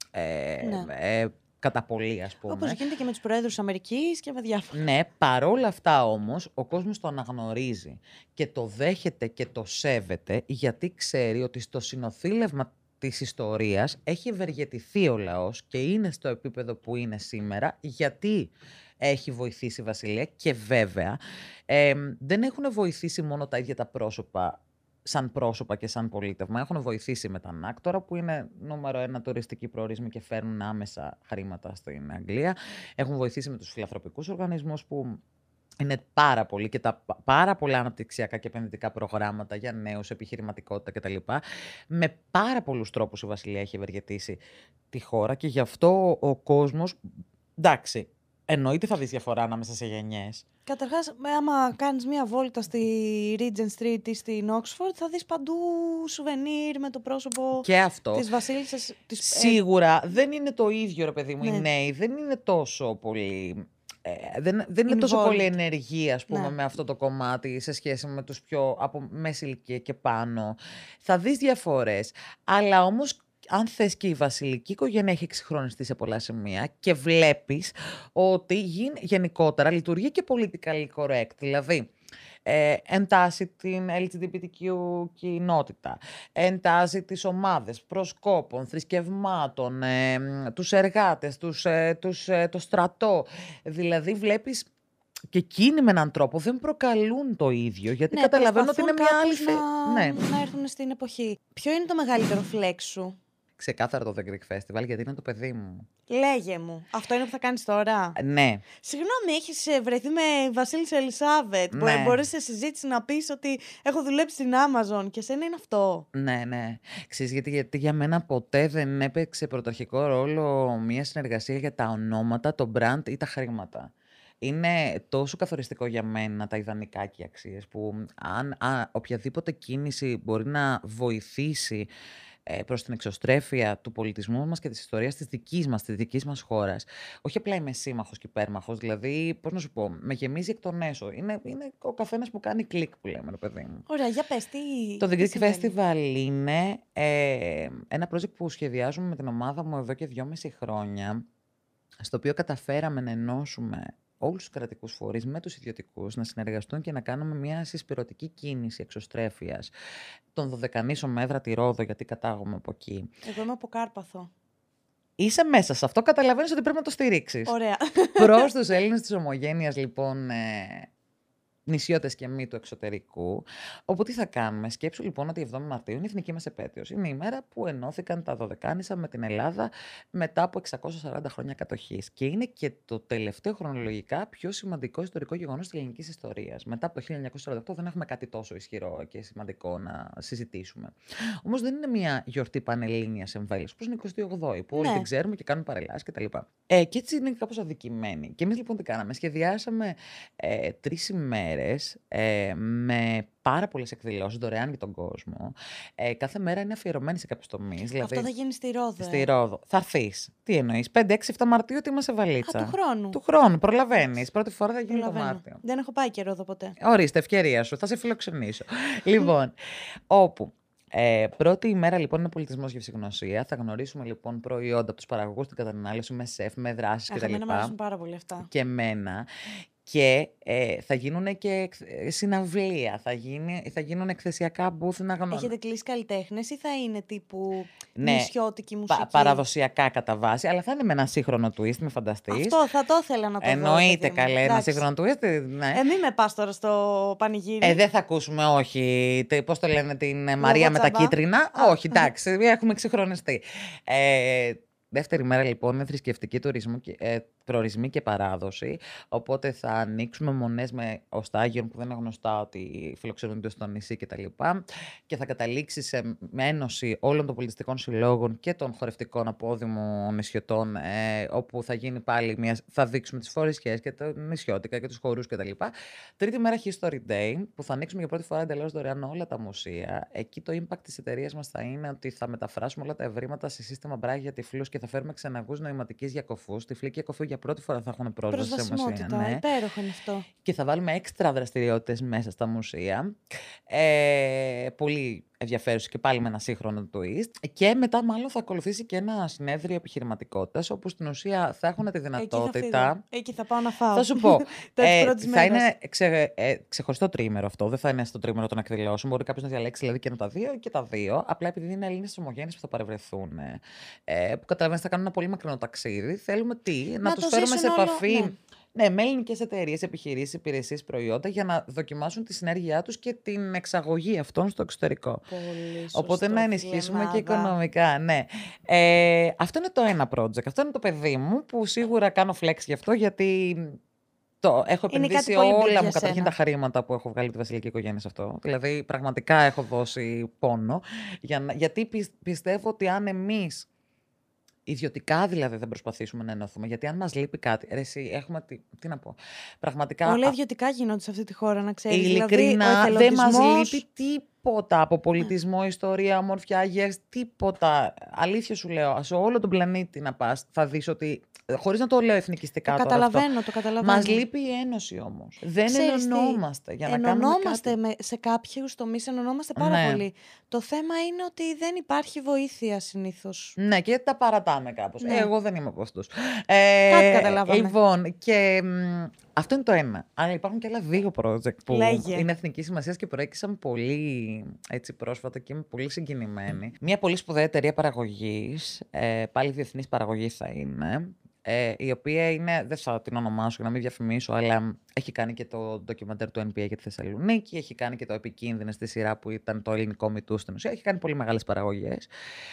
κατά πολύ, ας πούμε. Όπως γίνεται και με τους προέδρους της Αμερικής και με διάφορα. Ναι, παρόλα αυτά όμως, ο κόσμος το αναγνωρίζει και το δέχεται και το σέβεται, γιατί ξέρει ότι στο συνοθήλευμα της ιστορίας έχει ευεργετηθεί ο λαός και είναι στο επίπεδο που είναι σήμερα, γιατί έχει βοηθήσει η Βασιλεία και βέβαια δεν έχουν βοηθήσει μόνο τα ίδια τα πρόσωπα, σαν πρόσωπα και σαν πολίτευμα. Έχουν βοηθήσει με τα ανάκτορα που είναι νούμερο 1 τουριστική προορισμοί και φέρνουν άμεσα χρήματα στην Αγγλία. Έχουν βοηθήσει με τους φιλανθρωπικούς οργανισμούς που είναι πάρα πολύ και τα πάρα πολλά αναπτυξιακά και επενδυτικά προγράμματα για νέους, επιχειρηματικότητα κτλ. Με πάρα πολλούς τρόπους η Βασιλεία έχει ευεργετήσει τη χώρα και γι' αυτό ο κόσμος, εντάξει, εννοείται θα δεις διαφορά ανάμεσα σε γενιές. Καταρχάς, άμα κάνεις μία βόλτα στη Regent Street ή στην Oxford, θα δεις παντού σουβενίρ με το πρόσωπο Και αυτό. της βασίλισσας. Σίγουρα δεν είναι το ίδιο, ρε παιδί μου. Ναι. Οι νέοι δεν είναι τόσο πολύ. Δεν είναι τόσο πολύ ενεργοί, ας πούμε, με αυτό το κομμάτι σε σχέση με τους πιο από μέση ηλικία και πάνω. Θα δεις διαφορές. Αλλά όμως, αν θες, και η βασιλική οικογένεια έχει εξυγχρονιστεί σε πολλά σημεία και βλέπεις ότι γενικότερα λειτουργεί και politically correct. Δηλαδή, εντάσσει την LGBTQ κοινότητα, εντάσσει τις ομάδες προσκόπων, θρησκευμάτων, τους εργάτες, το στρατό. Δηλαδή βλέπεις και εκείνοι με έναν τρόπο δεν προκαλούν το ίδιο, γιατί καταλαβαίνω ότι είναι μια άλλη να έρθουν στην εποχή. Ποιο είναι το μεγαλύτερο φλεξ σου? Ξεκάθαρα το The Greek Festival, γιατί είναι το παιδί μου. Λέγε μου. Αυτό είναι που θα κάνεις τώρα? Ναι. Συγγνώμη, έχεις βρεθεί με Βασίλισσα Ελισάβετ. Ναι. Μπορείς σε συζήτηση να πεις ότι έχω δουλέψει στην Amazon και εσένα είναι αυτό. Ναι. Ξέρεις, γιατί για μένα ποτέ δεν έπαιξε πρωταρχικό ρόλο μια συνεργασία για τα ονόματα, το brand ή τα χρήματα. Είναι τόσο καθοριστικό για μένα τα ιδανικά και οι αξίες που αν οποιαδήποτε κίνηση μπορεί να βοηθήσει προς την εξωστρέφεια του πολιτισμού μας και της ιστορίας της δικής μας χώρας. Όχι απλά είμαι σύμμαχος και υπέρμαχος, δηλαδή, πώς να σου πω, με γεμίζει εκ των έσω. Είναι ο καθένας που κάνει κλικ, που λέμε, ρε παιδί μου. Ωραία, για πες, Το The Greek Festival είναι ένα project που σχεδιάζουμε με την ομάδα μου εδώ και 2,5 χρόνια, στο οποίο καταφέραμε να ενώσουμε όλους τους κρατικούς φορείς με τους ιδιωτικούς, να συνεργαστούν και να κάνουμε μια συσπηρωτική κίνηση εξωστρέφειας των Δωδεκανήσων με έδρα τη Ρόδο, γιατί κατάγομαι από εκεί. Εγώ είμαι από Κάρπαθο. Είσαι μέσα σε αυτό, καταλαβαίνεις ότι πρέπει να το στηρίξεις. Ωραία. Προς τους Έλληνες της Ομογένειας, λοιπόν, νησιώτες και μη του εξωτερικού. Όπου τι θα κάνουμε? Σκέψου λοιπόν ότι η 7η Μαρτίου είναι η εθνική μας επέτειος. Είναι η μέρα που ενώθηκαν τα Δωδεκάνησα με την Ελλάδα μετά από 640 χρόνια κατοχής. Και είναι και το τελευταίο χρονολογικά πιο σημαντικό ιστορικό γεγονός της ελληνικής ιστορίας. Μετά από το 1948 δεν έχουμε κάτι τόσο ισχυρό και σημαντικό να συζητήσουμε. Όμως δεν είναι μια γιορτή πανελλήνιας εμβέλειας, όπως είναι η 28η, που όλοι την ξέρουμε και κάνουν παρελάσεις κτλ. Και έτσι είναι κάπως αδικημένοι. Και εμείς λοιπόν τι κάναμε? Σχεδιάσαμε 3 ημέρες με πάρα πολλές εκδηλώσεις δωρεάν για τον κόσμο. Κάθε μέρα είναι αφιερωμένη σε κάποιους τομείς. Δηλαδή, αυτό θα γίνει στη Ρόδο. Στη Ρόδο. Θα έρθεις. Τι εννοείς? 5, 6, 7 Μαρτίου ότι είμαστε βαλίτσα. Του χρόνου. Του χρόνου. Προλαβαίνεις. Πρώτη φορά θα γίνει το Μάρτιο. Δεν έχω πάει και Ρόδο ποτέ. Ορίστε, ευκαιρία σου. Θα σε φιλοξενήσω. Λοιπόν, όπου. Πρώτη ημέρα λοιπόν είναι πολιτισμός και ευσυγνωσία. Θα γνωρίσουμε λοιπόν προϊόντα από τους παραγωγούς, την κατανάλωση, με σεφ, με δράσεις κτλ. Εμένα μου αρέσουν πάρα πολύ αυτά. Και εμένα. Και θα γίνουν και συναυλία, θα γίνουν εκθεσιακά μπούθ να γνωρίζουν. Έχετε κλείσει καλλιτέχνες ή θα είναι τύπου νησιώτικη μουσική? Παραδοσιακά κατά βάση, αλλά θα είναι με ένα σύγχρονο twist, με φανταστείς. Αυτό θα το ήθελα να το δω. Εννοείται καλέ, ένα σύγχρονο twist. Ναι. Μην με πας τώρα στο πανηγύρι. Δεν θα ακούσουμε, όχι, πώς το λένε, την Μαρία με τα κίτρινα. Όχι, εντάξει, έχουμε εξυγχρονιστεί. Δεύτερη μέρα λοιπόν είναι θρησκευτική προορισμοί και παράδοση. Οπότε θα ανοίξουμε μονές με οστάγιον που δεν είναι γνωστά ότι φιλοξενούνται στο νησί κτλ. Και θα καταλήξει σε ένωση όλων των πολιτιστικών συλλόγων και των χορευτικών απόδημων νησιωτών, όπου θα γίνει πάλι θα δείξουμε τις φορεσιές και τα νησιώτικα και τους χορούς κτλ. Τρίτη μέρα History Day, που θα ανοίξουμε για πρώτη φορά εντελώς δωρεάν όλα τα μουσεία. Εκεί το impact της εταιρείας μας θα είναι ότι θα μεταφράσουμε όλα τα ευρήματα σε σύστημα Braille για τυφλούς και θα φέρουμε ξεναγούς νοηματικής για κοφούς. Τυφλοί και κοφοί για πρώτη φορά θα έχουν πρόσβαση σε μουσεία. Ναι. Υπέροχο είναι αυτό. Και θα βάλουμε έξτρα δραστηριότητες μέσα στα μουσεία. Πολύ ενδιαφέρουσα και πάλι με ένα σύγχρονο twist. Και μετά, μάλλον, θα ακολουθήσει και ένα συνέδριο επιχειρηματικότητας, όπου στην ουσία θα έχουν τη δυνατότητα. Εκεί θα πάω να φάω. Θα σου πω. Θα είναι ξεχωριστό τρίμερο αυτό. Δεν θα είναι στο τρίμερο των εκδηλώσεων. Μπορεί κάποιος να διαλέξει δηλαδή και τα δύο και τα δύο. Απλά επειδή είναι Έλληνες ομογένειες που θα παρευρεθούν, που καταλαβαίνεις θα κάνουν ένα πολύ μακρινό ταξίδι. Θέλουμε να τους φέρουμε σε επαφή. Ναι, με ελληνικές εταιρείες, επιχειρήσεις, υπηρεσίες, προϊόντα για να δοκιμάσουν τη συνέργειά τους και την εξαγωγή αυτών στο εξωτερικό. Πολύ σωστό, οπότε να ενισχύσουμε και οικονομικά. Ναι. Αυτό είναι το ένα project. Αυτό είναι το παιδί μου που σίγουρα κάνω flex γι' αυτό, γιατί έχω επενδύσει όλα μου καταρχήν τα χρήματα που έχω βγάλει από τη βασιλική οικογένεια σε αυτό. Δηλαδή, πραγματικά έχω δώσει πόνο. Γιατί πιστεύω ότι αν εμείς. Ιδιωτικά δηλαδή δεν προσπαθήσουμε να ενωθούμε. Γιατί αν μας λείπει κάτι. Εσύ, έχουμε. Τι να πω. Πραγματικά. Όλα ιδιωτικά γίνονται σε αυτή τη χώρα, να ξέρεις. Ειλικρινά, δηλαδή, δεν μας λείπει τίποτα από πολιτισμό, ιστορία, ομορφιά, αγιές, τίποτα. Αλήθεια σου λέω, σε όλο τον πλανήτη να πας, θα δεις ότι. Χωρίς να το λέω εθνικιστικά το τώρα. Το καταλαβαίνω. Μας λείπει η ένωση όμως. Δεν ενωνόμαστε για να κάνουμε κάτι. Σε κάποιους τομείς ενωνόμαστε πάρα πολύ. Το θέμα είναι ότι δεν υπάρχει βοήθεια συνήθως. Ναι, και τα παρατάμε κάπως. Εγώ δεν είμαι από αυτούς. Κάτι καταλάβαμε. Λοιπόν, και αυτό είναι το ένα. Αλλά υπάρχουν και άλλα 2 project που είναι εθνικής σημασίας και προέκυψαν πολύ έτσι πρόσφατα και είμαι πολύ συγκινημένη. Μια πολύ σπουδαία εταιρεία παραγωγής, πάλι διεθνής παραγωγή θα είναι, η οποία είναι, δεν θα την ονομάσω για να μην διαφημίσω, αλλά έχει κάνει και το ντοκιμαντέρ του NBA για τη Θεσσαλονίκη, έχει κάνει και το Επικίνδυνες στη σειρά που ήταν το ελληνικό μητού στην ουσία, έχει κάνει πολύ μεγάλες παραγωγές.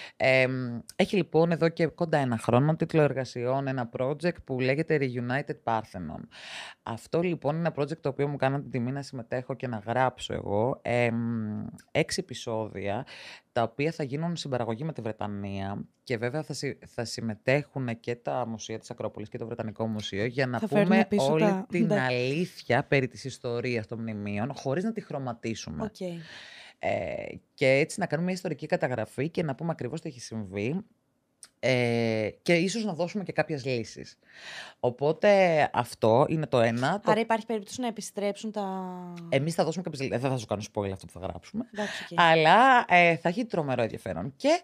Έχει λοιπόν εδώ και κοντά 1 χρόνο τίτλο εργασιών ένα project που λέγεται Reunited Parthenon. Αυτό λοιπόν είναι ένα project το οποίο μου κάναν την τιμή να συμμετέχω και να γράψω εγώ. 6 επεισόδια, τα οποία θα γίνουν συμπαραγωγή με τη Βρετανία και βέβαια θα συμμετέχουν και τα μουσεία της Ακρόπολης και το Βρετανικό Μουσείο για να πούμε όλη την αλήθεια περί της ιστορίας των μνημείων χωρίς να τη χρωματίσουμε. Okay. Και έτσι να κάνουμε μια ιστορική καταγραφή και να πούμε ακριβώς τι έχει συμβεί. Και ίσως να δώσουμε και κάποιες λύσεις. Οπότε αυτό είναι το ένα. Άρα υπάρχει περίπτωση να επιστρέψουν τα. Εμείς θα δώσουμε κάποιες λύσεις. Δεν θα σου κάνω spoiler αυτό που θα γράψουμε. Εντάξει, okay. Αλλά θα έχει τρομερό ενδιαφέρον. Και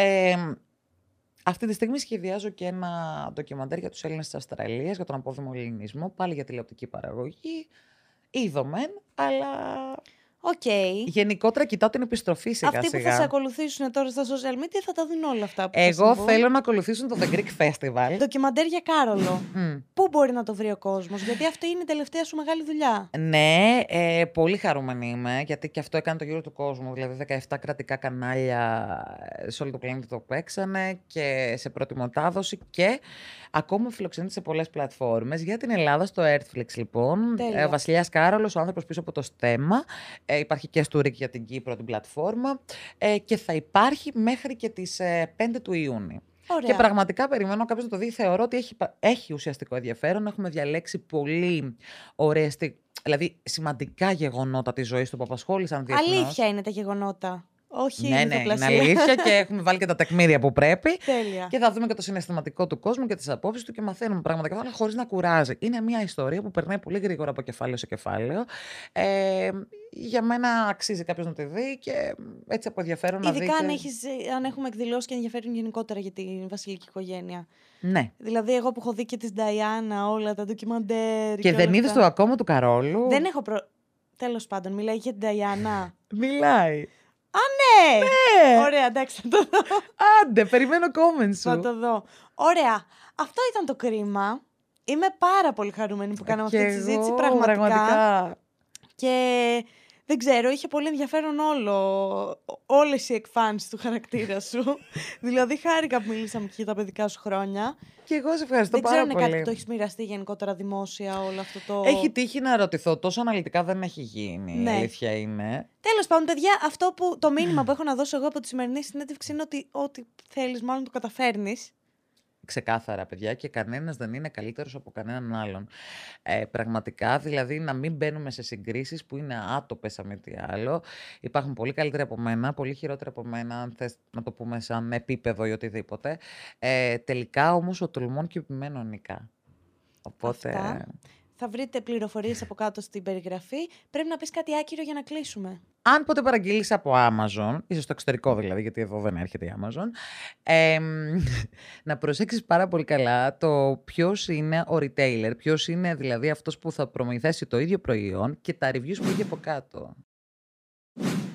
αυτή τη στιγμή σχεδιάζω και ένα ντοκιμαντέρ για τους Έλληνες της Αυστραλίας, για τον απόδημο ελληνισμό, πάλι για τηλεοπτική παραγωγή. Είδομεν, αλλά. Οκ. Γενικότερα κοιτάω την επιστροφή σιγά Αυτοί που θα σε ακολουθήσουν τώρα στα social media θα τα δουν όλα αυτά που Εγώ θέλω να ακολουθήσουν το The Greek Festival. Ντοκιμαντέρ για Κάρολο. Πού μπορεί να το βρει ο κόσμος, γιατί αυτή είναι η τελευταία σου μεγάλη δουλειά. Ναι, πολύ χαρούμενη είμαι, γιατί και αυτό έκανε το γύρο του κόσμου. Δηλαδή 17 κρατικά κανάλια σε όλο το πλανήτη το παίξανε και σε πρώτη μετάδοση και ακόμα φιλοξενείται σε πολλές πλατφόρμες. Για την Ελλάδα στο Earthflix λοιπόν, Βασιλιάς Κάρολος, ο άνθρωπος πίσω από το στέμμα. Υπάρχει και στο Ρίκ για την Κύπρο την πλατφόρμα και θα υπάρχει μέχρι και τις 5 του Ιούνιου. Ωραία. Και πραγματικά περιμένω κάποιος να το δει. Θεωρώ ότι έχει ουσιαστικό ενδιαφέρον. Έχουμε διαλέξει πολύ ωραίες, δηλαδή σημαντικά γεγονότα της ζωής του που απασχόλησαν διεθνώς. Αλήθεια είναι τα γεγονότα. Όχι, ναι, είναι αλήθεια και έχουμε βάλει και τα τεκμήρια που πρέπει. Τέλεια. Και θα δούμε και το συναισθηματικό του κόσμου και τις απόψεις του και μαθαίνουμε πραγματικά, αλλά χωρίς να κουράζει. Είναι μια ιστορία που περνάει πολύ γρήγορα από κεφάλαιο σε κεφάλαιο. Για μένα αξίζει κάποιος να τη δει και έτσι από ενδιαφέρον να δει. Ειδικά αν έχουμε εκδηλώσει και ενδιαφέρον γενικότερα για τη βασιλική οικογένεια. Ναι. Δηλαδή, εγώ που έχω δει και της Νταϊάννα όλα τα ντοκιμαντέρ. Και δεν είδες το ακόμα του Καρόλου. Δεν έχω Τέλος πάντων, μιλάει για την Νταϊάννα. Μιλάει. Α, ναι! Ναι! Ωραία, εντάξει, θα το δω. Άντε, περιμένω comment σου. Θα το δω. Ωραία. Αυτό ήταν το κρίμα. Είμαι πάρα πολύ χαρούμενη που κάναμε αυτή τη συζήτηση. Πραγματικά. Και δεν ξέρω, είχε πολύ ενδιαφέρον όλες οι εκφάνσεις του χαρακτήρα σου. Δηλαδή, χάρηκα που μιλήσαμε και για τα παιδικά σου χρόνια. Και εγώ σε ευχαριστώ πάρα πολύ. Δεν ξέρω αν είναι κάτι που το έχεις μοιραστεί γενικότερα δημόσια όλο αυτό το... Έχει τύχει να ρωτηθώ, τόσο αναλυτικά δεν έχει γίνει, ναι. Η αλήθεια είναι. Τέλος πάντων, παιδιά, το μήνυμα που έχω να δώσω εγώ από τη σημερινή συνέντευξη είναι ότι ό,τι θέλεις μάλλον το καταφέρνεις. Ξεκάθαρα, παιδιά, και κανένας δεν είναι καλύτερος από κανέναν άλλον. Πραγματικά, δηλαδή, να μην μπαίνουμε σε συγκρίσεις που είναι άτοπες αν μη τι άλλο. Υπάρχουν πολύ καλύτεροι από μένα, πολύ χειρότεροι από μένα, αν θες να το πούμε σαν επίπεδο ή οτιδήποτε. Τελικά, όμως, ο τολμών και επιμένω νικά. Οπότε... Αυτά. Θα βρείτε πληροφορίες από κάτω στην περιγραφή. Πρέπει να πεις κάτι άκυρο για να κλείσουμε. Αν ποτέ παραγγείλεις από Amazon, είσαι στο εξωτερικό δηλαδή, γιατί εδώ δεν έρχεται η Amazon, να προσέξεις πάρα πολύ καλά το ποιος είναι ο retailer, ποιος είναι δηλαδή αυτός που θα προμηθέσει το ίδιο προϊόν και τα reviews που έχει από κάτω.